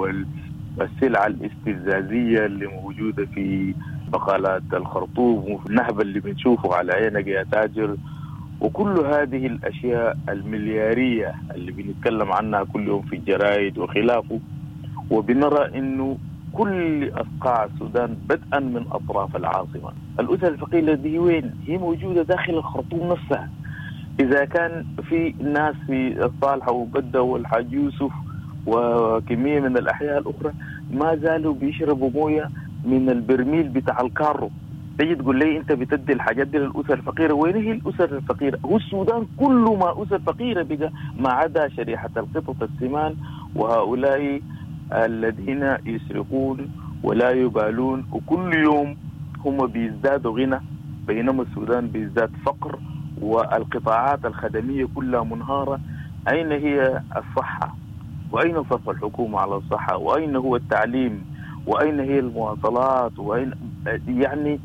والسلع الاستفزازية اللي موجودة في بقالات الخرطوم والنهب اللي بنشوفه على عينك يا تاجر، وكل هذه الأشياء المليارية اللي بنتكلم عنها كل يوم في الجرائد وخلافه. وبنرى إنه كل أصقاع السودان بدءا من أطراف العاصمة الأسر الفقيرة دي وين؟ هي موجودة داخل الخرطوم نفسها. إذا كان في ناس في الصالحة وبدة والحاج يوسف وكمية من الأحياء الأخرى ما زالوا بيشربوا موية من البرميل بتاع الكارو، تجي تقول لي أنت بتدي الحاجات دي للأسر الفقيرة. وين هي الأسر الفقيرة؟ هو السودان كله ما أسر فقيرة بقى، ما عدا شريحة القطط السمان وهؤلاء الذين يسرقون ولا يبالون، وكل يوم هم بيزدادوا غنى بينما السودان بيزداد فقر والقطاعات الخدمية كلها منهارة. أين هي الصحة؟ وأين صرف الحكومة على الصحة؟ وأين هو التعليم؟ وأين هي المواصلات؟ وأين يعني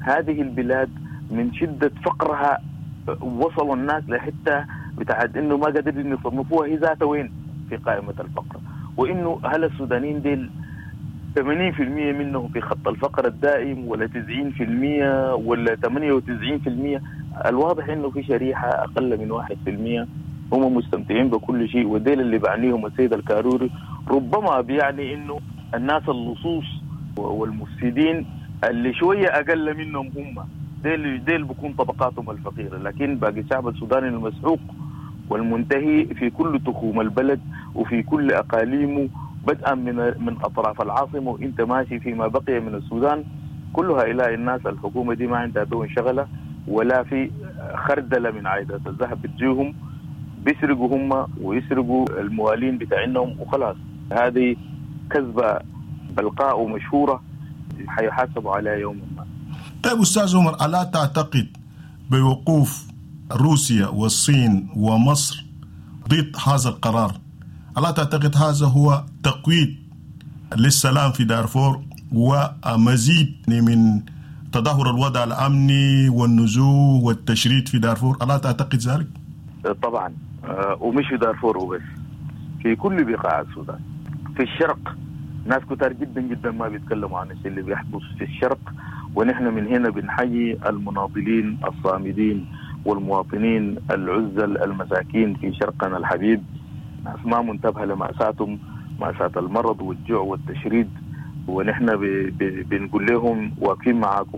هذه البلاد من شدة فقرها وصلوا الناس لحتة بتاعت إنه ما قادرين يصنفوها هي ذاتها وين في قائمة الفقر، وإنه هل السودانيين ديل 80% منهم في خط الفقر الدائم ولا 90% ولا 98%؟ الواضح إنه في شريحة أقل من 1% هم مستمتعين بكل شيء، وديل اللي بعنيهم السيد الكاروري ربما بيعني إنه الناس اللصوص والمفسدين اللي شوية أقل منهم هم ديل بكون طبقاتهم الفقيرة، لكن باقي الشعب السوداني المسحوق والمنتهي في كل تخوم البلد وفي كل أقاليمه بدءا من أطراف العاصمة وإنت ماشي فيما بقي من السودان كلها إلى الناس الحكومة دي ما عندها دون شغلة ولا في خردلة من عائدات الذهب بتجيهم، بيسرقوا هم ويسرقوا الموالين بتاعينهم وخلاص. هذه كذبة بلقاء ومشهورة حيحاسبوا عليها يوم ما. طيب أستاذ عمر، ألا تعتقد بوقوف روسيا والصين ومصر ضد هذا القرار، ألا تعتقد هذا هو تقويض للسلام في دارفور ومزيد من تدهور الوضع الأمني والنزوح والتشريد في دارفور؟ ألا تعتقد ذلك؟ طبعا، ومش في دارفور وبس، في كل بقاع السودان. في الشرق ناس كتار جدا جدا ما بيتكلموا عن الشيء اللي بيحدث في الشرق، ونحن من هنا بنحيي المناضلين الصامدين والمواطنين العزل المساكين في شرقنا الحبيب، ناس ما منتبهة لمأساتهم، مأساة المرض والجوع والتشريد، ونحن بنقول لهم واقفين معاكم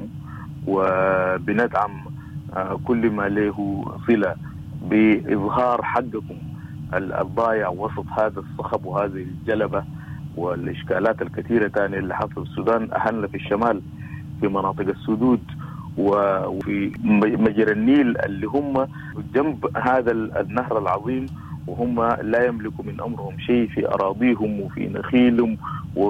وبندعم كل ما له صلة بإظهار حقكم الضايع وسط هذا الصخب وهذه الجلبة والإشكالات الكثيرة تانية اللي حصل في السودان، أهلنا في الشمال في مناطق السدود وفي مجرى النيل اللي هم جنب هذا النهر العظيم، وهم لا يملكوا من أمرهم شيء في أراضيهم وفي نخيلهم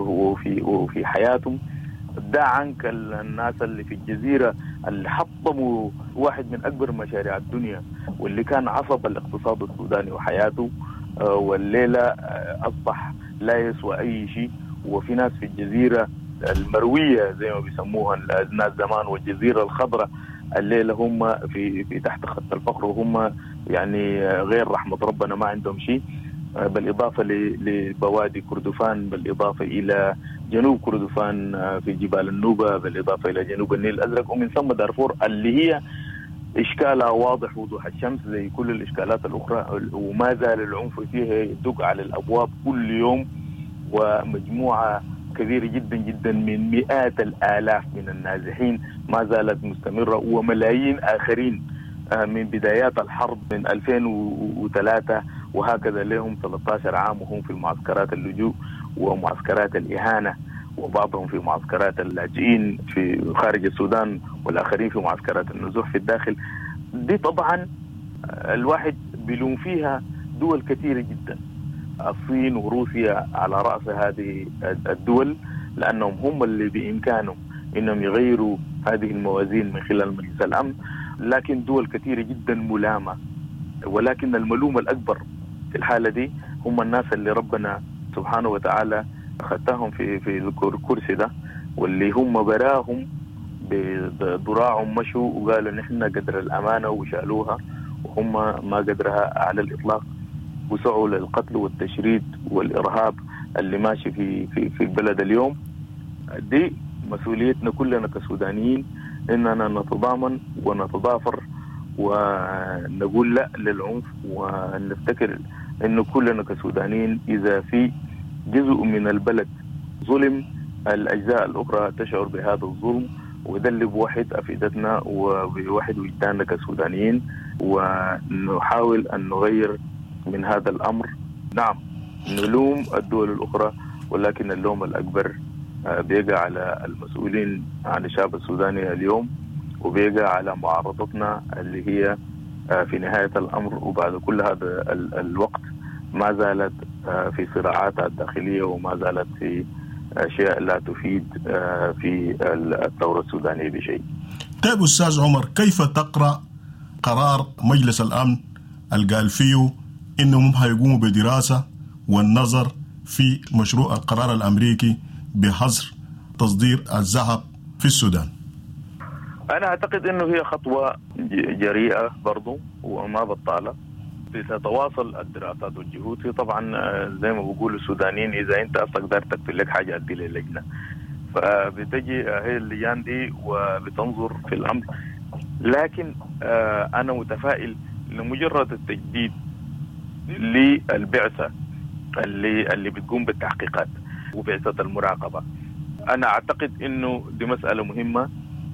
وفي حياتهم. دع عنك الناس اللي في الجزيرة اللي حطموا واحد من أكبر مشاريع الدنيا واللي كان عصب الاقتصاد السوداني وحياته، والليلة أصبح لا يسوى أي شيء. وفي ناس في الجزيرة المروية زي ما بيسموها الناس زمان والجزيرة الخضراء الليلة هم في تحت خط الفقر، وهم يعني غير رحمة ربنا ما عندهم شيء، بالإضافة لبوادي كردفان، بالإضافة إلى جنوب كردفان في جبال النوبة، بالإضافة إلى جنوب النيل الأزرق، ومن ثم دارفور اللي هي إشكالها واضح وضوح الشمس زي كل الإشكالات الأخرى، وما زال العنف فيها يدق على الأبواب كل يوم، ومجموعة كبيرة جدا جدا من مئات الآلاف من النازحين ما زالت مستمرة، وملايين آخرين من بدايات الحرب من 2003 وهكذا لهم 13 عام وهم في معسكرات اللجوء ومعسكرات الإهانة، وبعضهم في معسكرات اللاجئين في خارج السودان والآخرين في معسكرات النزوح في الداخل. دي طبعا الواحد بيلوم فيها دول كثيرة جدا، الصين وروسيا على رأس هذه الدول، لأنهم هم اللي بإمكانهم إنهم يغيروا هذه الموازين من خلال مجلس الأمن، لكن دول كثيرة جدا ملامة. ولكن الملوم الأكبر في الحالة دي هم الناس اللي ربنا سبحانه وتعالى أخذتهم في الكرسي ده، واللي هم براهم بضراعهم مشوا وقالوا نحن قدر الأمانة وشالوها، وهم ما قدرها على الإطلاق، وسعوا للقتل والتشريد والإرهاب اللي ماشي في البلد اليوم. دي مسؤوليتنا كلنا كسودانيين إننا نتضامن ونتضافر ونقول لا للعنف، ونفتكر إنه كلنا كسودانيين إذا في جزء من البلد ظلم الأجزاء الأخرى تشعر بهذا الظلم، وده اللي بوحد أفئدتنا وبوحد وجداننا كسودانيين، ونحاول أن نغير من هذا الأمر. نعم نلوم الدول الأخرى، ولكن اللوم الأكبر بيقع على المسؤولين عن الشعب السوداني اليوم، وبيقع على معارضتنا اللي هي في نهاية الأمر وبعد كل هذا الوقت ما زالت في صراعاتها الداخلية، وما زالت في أشياء لا تفيد في الثورة السودانية بشيء. طيب أستاذ عمر، كيف تقرأ قرار مجلس الأمن القال فيه إنهم هيقوموا بدراسة والنظر في مشروع القرار الأمريكي بحظر تصدير الذهب في السودان؟ أنا أعتقد أنه هي خطوة جريئة برضو وما بطالة. تتواصل الدراسات والجهود. في طبعا زي ما بقولوا السودانيين، إذا أنت أصلا قدرت تكتب لك حاجة أدي للجنة، فبتجي هي اللجان دي وبتنظر في الأمر. لكن أنا متفائل لمجرد التجديد للبعثة اللي بتقوم بالتحقيقات وبعثة المراقبة. أنا أعتقد إنه دي مسألة مهمة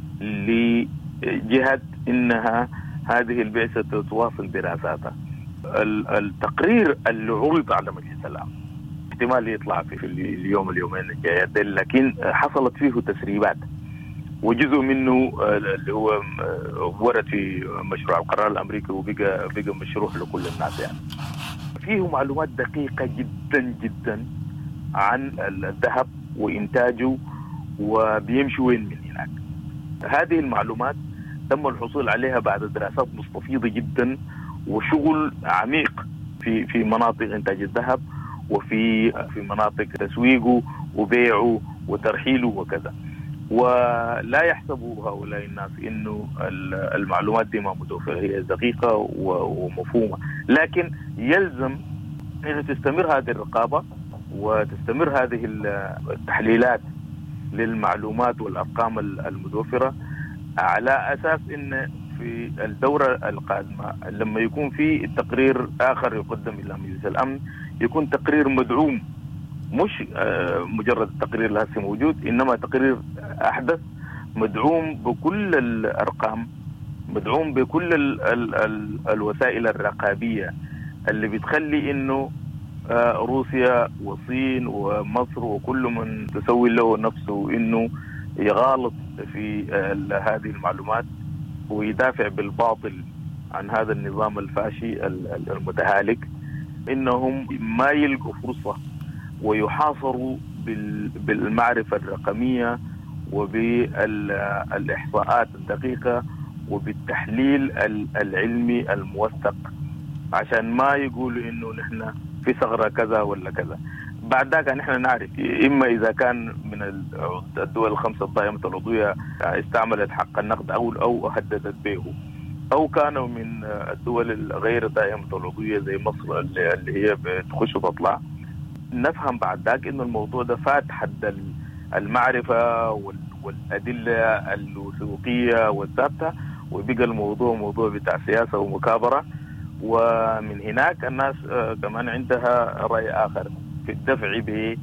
لجهة إنها هذه البعثة تواصل دراساتها. التقرير اللي عرض على مجلس الأمن احتمال يطلع في اليومين الجايين، لكن حصلت فيه تسريبات، وجزء منه اللي هو ورد في مشروع القرار الأمريكي وبقى مشروح لكل الناس. يعني فيه معلومات دقيقة جدا جدا عن الذهب وإنتاجه وبيمشي وين من هناك. هذه المعلومات تم الحصول عليها بعد دراسات مستفيضة جدا وشغل عميق في مناطق إنتاج الذهب وفي مناطق تسويقه وبيعه وترحيله وكذا. ولا يحسب هؤلاء الناس إنه المعلومات دي ما متوفرة، هي دقيقة ومفهومة، لكن يلزم أن تستمر هذه الرقابة وتستمر هذه التحليلات للمعلومات والأرقام المتوفرة، على أساس أن في الدورة القادمة لما يكون في تقرير آخر يقدم إلى مجلس الأمن يكون تقرير مدعوم، مش مجرد تقرير لهسه موجود، إنما تقرير أحدث مدعوم بكل الأرقام، مدعوم بكل الوسائل الرقابية اللي بتخلي إنه روسيا والصين ومصر وكل من تسوي له نفسه إنه يغالط في هذه المعلومات ويدافع بالباطل عن هذا النظام الفاشي المتهالك، إنهم ما يلقوا فرصة ويحاصروا بالمعرفة الرقمية وبالإحصاءات الدقيقة وبالتحليل العلمي الموثق، عشان ما يقولوا إنه نحن في ثغرة كذا ولا كذا. بعد ذلك نحن نعرف إما إذا كان من الدول الخمسة الضائمة العضوية استعملت حق النقد أو هددت به، أو كانوا من الدول الغير دائمة العضوية زي مصر اللي هي بتخش وتطلع. نفهم بعد ذلك إنه الموضوع ده فات حد المعرفة والأدلة الوثوقية والثابتة، وبقى الموضوع موضوع بتاع سياسة ومكابرة. ومن هناك الناس كمان عندها رأي آخر في الدفع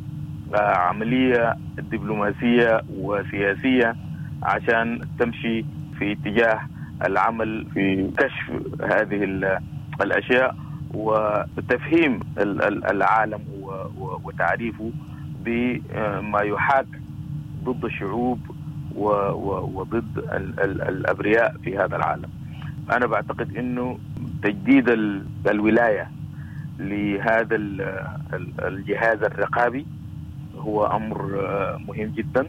بعملية دبلوماسية وسياسية عشان تمشي في اتجاه العمل في كشف هذه الأشياء وتفهيم العالم وتعريفه بما يحاك ضد الشعوب وضد الأبرياء في هذا العالم. أنا بعتقد أنه تجديد الولاية لهذا الجهاز الرقابي هو أمر مهم جدا،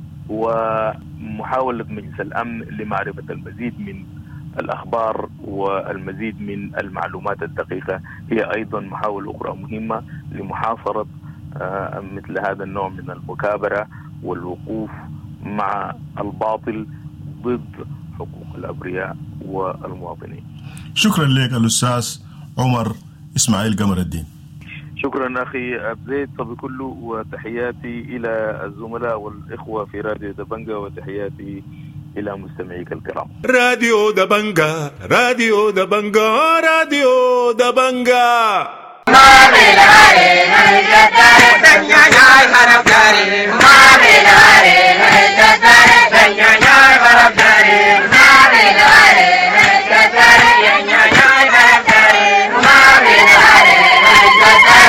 ومحاولة مجلس الأمن لمعرفة المزيد من الأخبار والمزيد من المعلومات الدقيقة هي أيضا محاولة أخرى مهمة لمحاصرة مثل هذا النوع من المكابرة والوقوف مع الباطل ضد حقوق الأبرياء والمواطنين. شكرا لك الأستاذ عمر إسماعيل قمر الدين. شكرا أخي أبزيد بكله، وتحياتي إلى الزملاء والإخوة في راديو دبنجة، وتحياتي إلى مستمعيك الكرام. راديو دبنجة، راديو دبنجة، راديو دبنجة. ما بلاري هيجتر دنيا جاي خراب جاري، ما بلاري هيجتر دنيا جاي خراب جاري، ما بلاري هيجتر دنيا جاي خراب جاري، ما بلاري هيجتر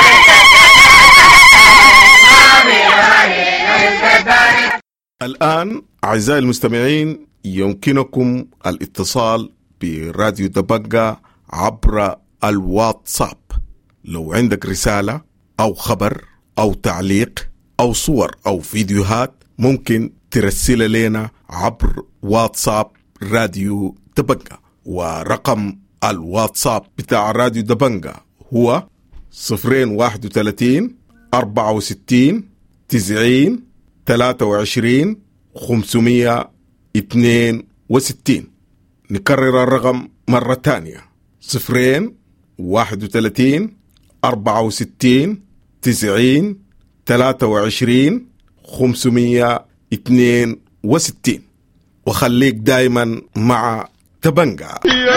الآن أعزائي المستمعين يمكنكم الاتصال براديو دبنجة عبر الواتساب. لو عندك رسالة أو خبر أو تعليق أو صور أو فيديوهات ممكن ترسل لنا عبر واتساب راديو دبنجة، ورقم الواتساب بتاع راديو دبنجة هو 031 64 90 23 522. 261. نكرر الرقم مرة تانية: 031 64 90 23 562. وخليك دايما مع تبنجا.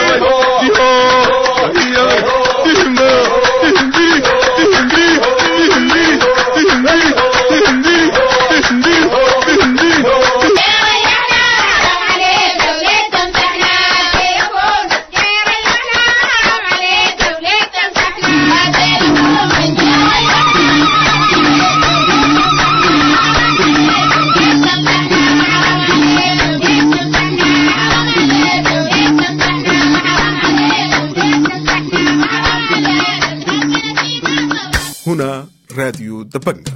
هنا راديو دبنجا.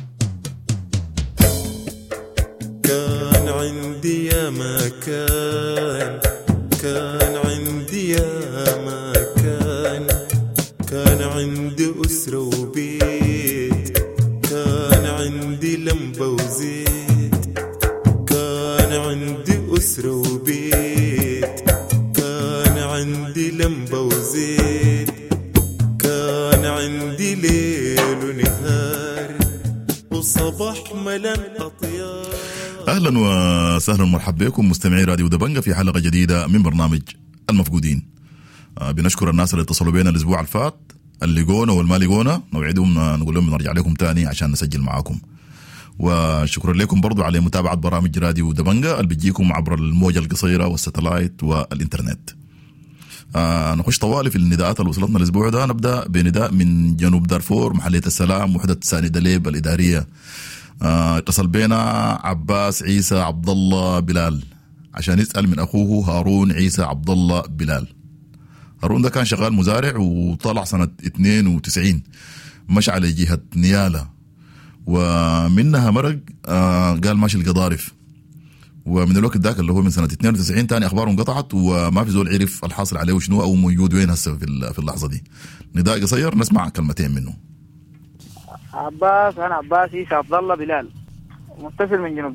كان عندي يا مكان، كان عندي يا مكان، كان عندي أسرة وبيت، كان عندي لمبة وزيت، كان عندي أسرة وبيت، كان عندي لمبة وزيت، كان عندي ليل ونهار وصباح ملان أطيار. أهلا وسهلا ومرحبا بكم مستمعي راديو دبنجا في حلقة جديدة من برنامج المفقودين. بنشكر الناس اللي اتصلوا بينا الأسبوع الفات، اللي لقونا والما لقونا نوعدهم نقول لهم نرجع لكم تاني عشان نسجل معاكم. وشكرا لكم برضو على متابعة برامج راديو دبنجا اللي بتجيكم عبر الموجة القصيرة والستلايت والإنترنت. نخش طوالي في النداءات اللي وصلتنا الأسبوع ده. نبدأ بنداء من جنوب دارفور، محلية السلام، وحدة ساني دليب الإدارية. اتصل بينا عباس عيسى عبد الله بلال عشان يسأل من أخوه هارون عيسى عبد الله بلال. هارون ده كان شغال مزارع وطلع سنة 92، مشى على جهة نيالة ومنها مرق قال ماشي القضارف. ومن الوقت ذاك اللي هو من سنة 92 تاني أخباره انقطعت وما في زول عرف الحاصل عليه وشنو أو موجود وين هسه في اللحظة دي. نداء قصير نسمع كلمتين منه. عباس، أنا عباس عيسى عبد الله بلال، متصل من جنوب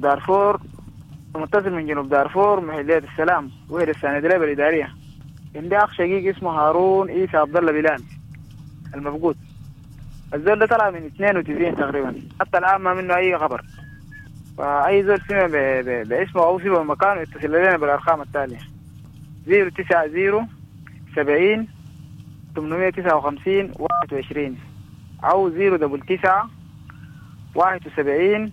دارفور، محلية السلام وهي الساني دليب الإدارية. عندي أخ شقيق اسمه هارون عيسى عبد الله بلال المفقود. الزول ده طلع من 92 تقريبا، حتى الآن ما منه أي خبر. فأي زول سمع باسمه أو سمع مكانه يتصل لنا بالأرقام التالية: 090 70 859 21 أو 099 71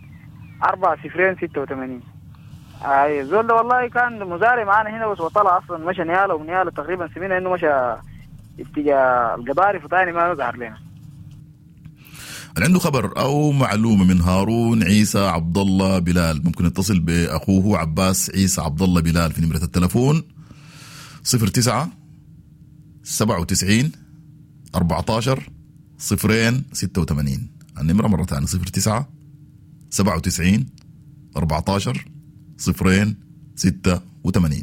4086. الزول ده والله كان مزارع معانا هنا بس وطلع أصلا مشى نيالة، ونيالة تقريبا سمعنا إنه مشى اتجاه القضارف وطاني ما ظهر لنا. عنده خبر أو معلومة من هارون عيسى عبد الله بلال ممكن يتصل بأخوه عباس عيسى عبد الله بلال في نمرة التلفون 09 97 14 086. النمرة مرة ثانية 09 97 14 086.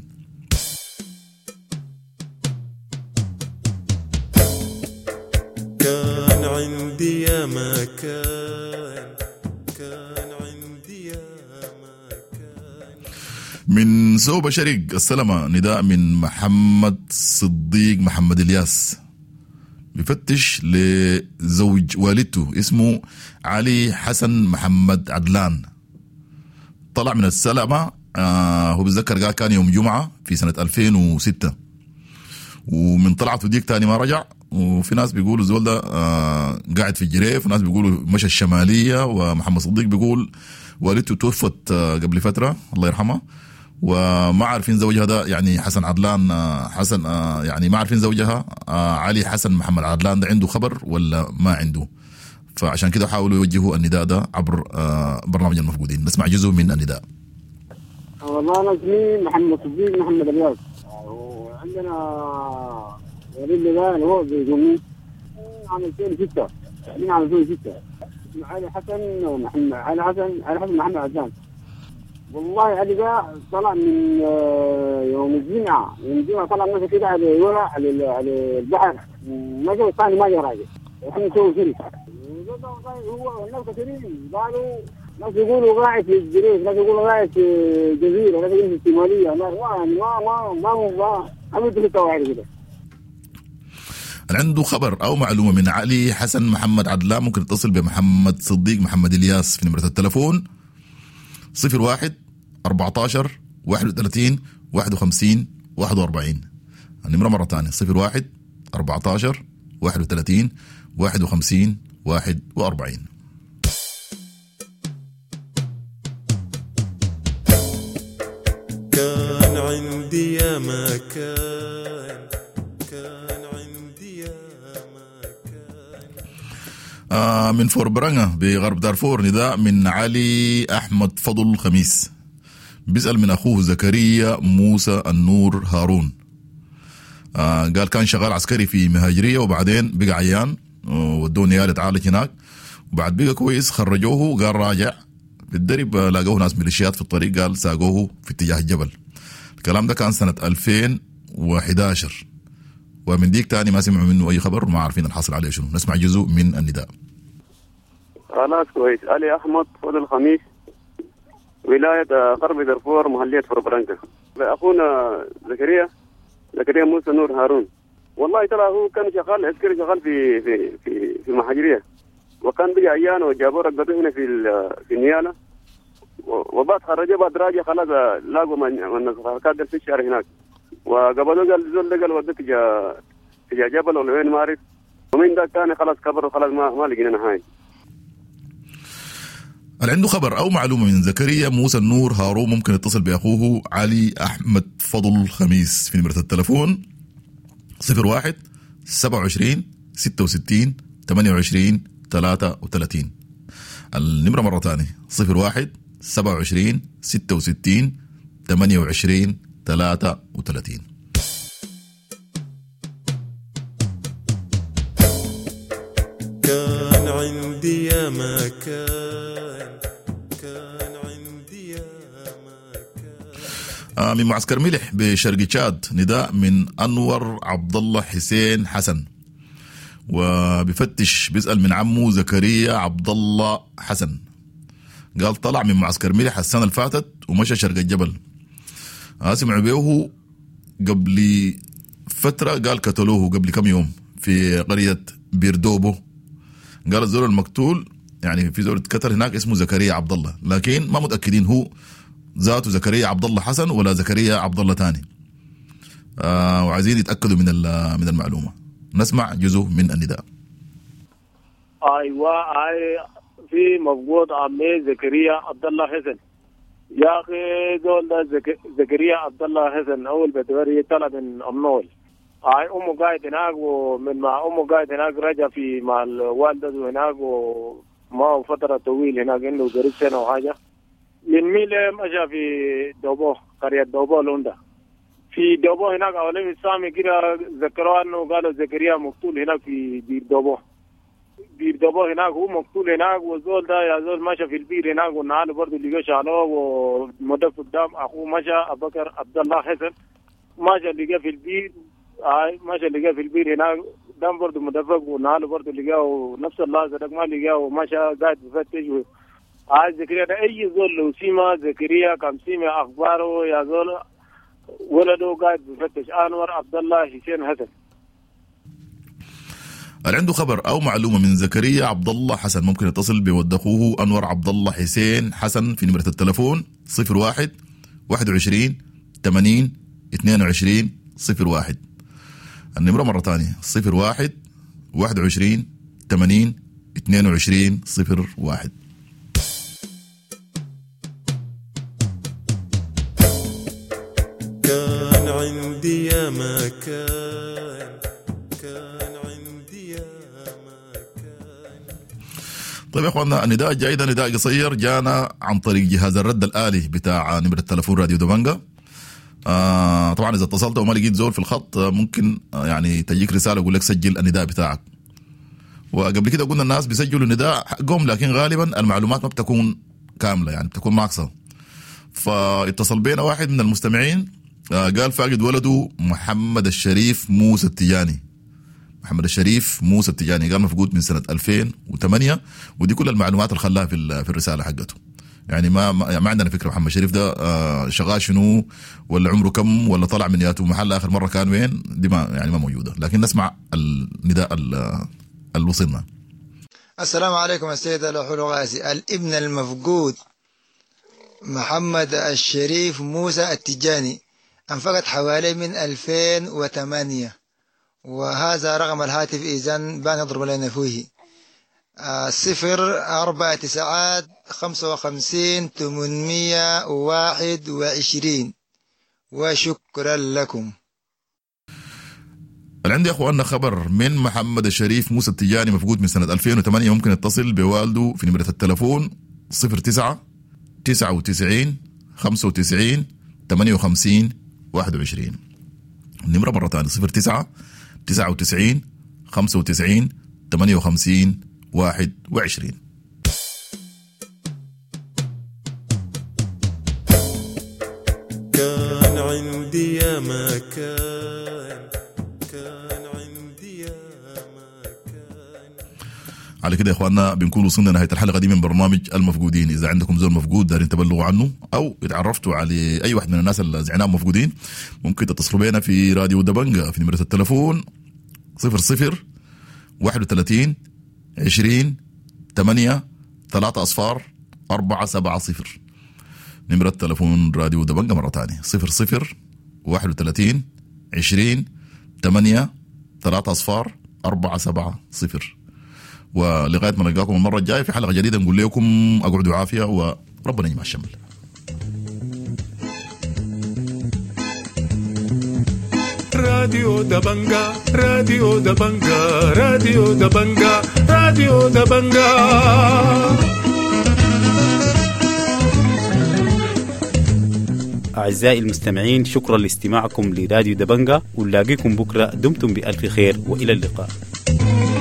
كان عندي يا مكان، كان عندي يا مكان. من سوبة شرق السلامة نداء من محمد صديق محمد الياس، بفتش لزوج والدته اسمه علي حسن محمد عدلان. طلع من السلامة هو بتذكر قال كان يوم جمعة في سنة 2006، ومن طلعته ديك تاني ما رجع. وفي ناس بيقولوا الزول ده قاعد في الجريف، وناس بيقولوا مشى الشمالية. ومحمد صديق بيقول والدته توفت قبل فترة الله يرحمها، وما عارفين زوجها ده يعني حسن عدلان حسن يعني ما عارفين زوجها علي حسن محمد عدلان ده عنده خبر ولا ما عنده. فعشان كده حاولوا يوجهوا النداء ده عبر برنامج المفقودين. نسمع جزء من النداء. والله أنا اسمي محمد صديق محمد الياس، وعندنا وليد لغاية هو بيقومين عام 2006 من عام 2006 اسمه علي حسن ومحمد علي حسن محمد عدنان. والله علي ده طلع من يوم الجمعة، طلع ماشي كده على البحر، ما جاء الثاني ما جاء راجع، احنا نسوي شركة. هو الناس كثيرين قالوا ناس يقولوا قاعد في الجريف، ناس يقولوا قاعد في جزيرة، ناس يقولوا في الشمالية. ما مثل التوعية كده. عنده خبر أو معلومة من علي حسن محمد عدلان ممكن يتصل بمحمد صديق محمد إلياس في نمرة التلفون 01 14 31 51 41. النمرة مرة ثانية 01 14 31 51 41. كان عندي يا مكان، كان عندي يا مكان. من فوربرانغا بغرب دارفور نداء من علي أحمد فضل خميس، بيسأل من أخوه زكريا موسى النور هارون. قال كان شغال عسكري في مهاجرية وبعدين بقى عيان ودوه نيال يتعالج هناك، وبعد بقى كويس خرجوه قال راجع بالدرب، لاقوه ناس ميليشيات في الطريق، قال ساقوه في اتجاه الجبل. الكلام ده كان سنة 2011، ومن ديك تاني ما سمعوا منه أي خبر وما عارفين الحاصل عليه شنو. نسمع جزء من النداء. خلاص كويس. علي أحمد فضل الخميس، ولاية غرب دارفور، محلية فربرانكا. أخونا زكريا موسى نور هارون، والله ترى هو كان شغال عسكري، شغال في المهاجرية، وكان بقى عيان وجابوه رقبته هنا في نيالا، وبعد خرجوا بعد راجع خلاص لاقوا من الحركات في الشارع هناك، وقبلوا قال زول ده قال ودك تجا جبل ولا وين ما أعرف، ومن ده كان خلاص كبر وخلاص ما لقينا نهاية. اللي عنده خبر أو معلومة من زكريا موسى النور هارون ممكن يتصل بأخوه علي أحمد فضل خميس في نمرة التلفون 01 27 66 28 33. النمرة مرة ثانية 01 27 66 28 33. كان عندي يا مكان، كان عندي يا مكان. من معسكر ملح بشرق تشاد نداء من أنور عبد الله حسين حسن، وبفتش بيسأل من عمه زكريا عبد الله حسن. قال طلع من معسكر ملح السنة اللي فاتت ومشى شرق الجبل. سمعوا بيه قبل فترة، قال قتلوه قبل كم يوم في قرية بيردوبو. قال الزول المقتول يعني في زول اتقتل هناك اسمه زكريا عبد الله، لكن ما متأكدين هو ذاته زكريا عبد الله حسن ولا زكريا عبد الله تاني. وعايزين يتأكدوا من المعلومة. نسمع جزء من النداء. ايوه في مفقود عمي زكريا عبد الله حسن. يا اخي دول زكريا عبد الله حسن اول بدوري طلع من امنول. امه قاعد هناك، ومن مع امه قاعد هناك رجع في مع والدته هناك، وما فتره طويله هناك عنده قريب سنه وحاجه. من ميله مشى في دوبو، قريه دوبو لوندا. في دوبو هناك اولين السامي كده ذكروا انه قالوا زكريا مقتول هناك في بير دوبو هناك، هو مقتول هناك. والزول ده يا زول مشى في البير هناك، والنهار برضه لقى شالوه ومدف قدام اخوه مشى ابو بكر عبد الله حسن مشى لقى في البير. مشى لقى في البير هناك دام برضه مدفق، والنهار برضه لقاه نفس الله صدق ما لقاه، ومشى قاعد بفتش. زكريا ده اي زول لو سيما زكريا كم سيما اخباره يا زول ولده قاعد بفتش. انور عبد الله حسين حسن. اللي عنده خبر أو معلومة من زكريا عبد الله حسن ممكن يتصل بود أخوه أنور عبد الله حسين حسن في نمرة التلفون 01 21 80 22 01. النمرة مرة ثانية 01 21 80 22 01. كان عندي يا مكان، كان عندي يا مكان. طيب يا اخواننا، النداء الجاي ده نداء قصير جانا عن طريق جهاز الرد الآلي بتاع نمرة التلفون راديو دبنجة. طبعا اذا اتصلت وما لقيت زول في الخط ممكن يعني تجيك رسالة يقول لك سجل النداء بتاعك. وقبل كده قلنا الناس بيسجلوا النداء حقهم، لكن غالبا المعلومات ما بتكون كاملة، يعني بتكون ناقصة. فاتصل بينا واحد من المستمعين قال فاقد ولده محمد الشريف موسى التجاني. محمد الشريف موسى التجاني قال مفقود من سنة 2008. ودي كل المعلومات اللي خلاها في الرسالة حقته. يعني ما عندنا فكرة محمد الشريف ده شغال شنو ولا عمره كم ولا طلع من ياته محل آخر مرة كان وين، دي ما موجودة. لكن نسمع النداء اللي وصلنا. السلام عليكم السيد الوحول غازي. الابن المفقود محمد الشريف موسى التجاني انفقد حوالي من 2008، وهذا رقم الهاتف إذن بان يضرب لنا فيه 04955 وشكرا لكم. عندي أخواننا خبر من محمد الشريف موسى التجاني مفقود من سنة 2008. ممكن يتصل بوالده في نمرة التلفون 09 99 95 58 21. النمرة مرة ثانية 09 99 95 58 21. كان عندي يا مكان. على كده يا اخواننا بنكون وصلنا نهايه الحلقه دي من برنامج المفقودين. اذا عندكم زول مفقود دارين تبلغوا عنه او اتعرفتوا على اي واحد من الناس اللي زعناهم مفقودين، ممكن تتصلوا بينا في راديو دبنجة في نمره التلفون 00 31 20 8 3 470. نمره التلفون راديو دبنجة مره ثانيه 00 31 20 8 3 470. ولغاية ما نلقاكم المرة الجاية في حلقة جديدة نقول لكم أقعدوا عافية وربنا يجمع الشمل. راديو دبنجة راديو دبنجة راديو دبنجة راديو دبنجة. أعزائي المستمعين، شكرا لاستماعكم لراديو دبنجة، ونلاقيكم بكرة. دمتم بألف خير وإلى اللقاء.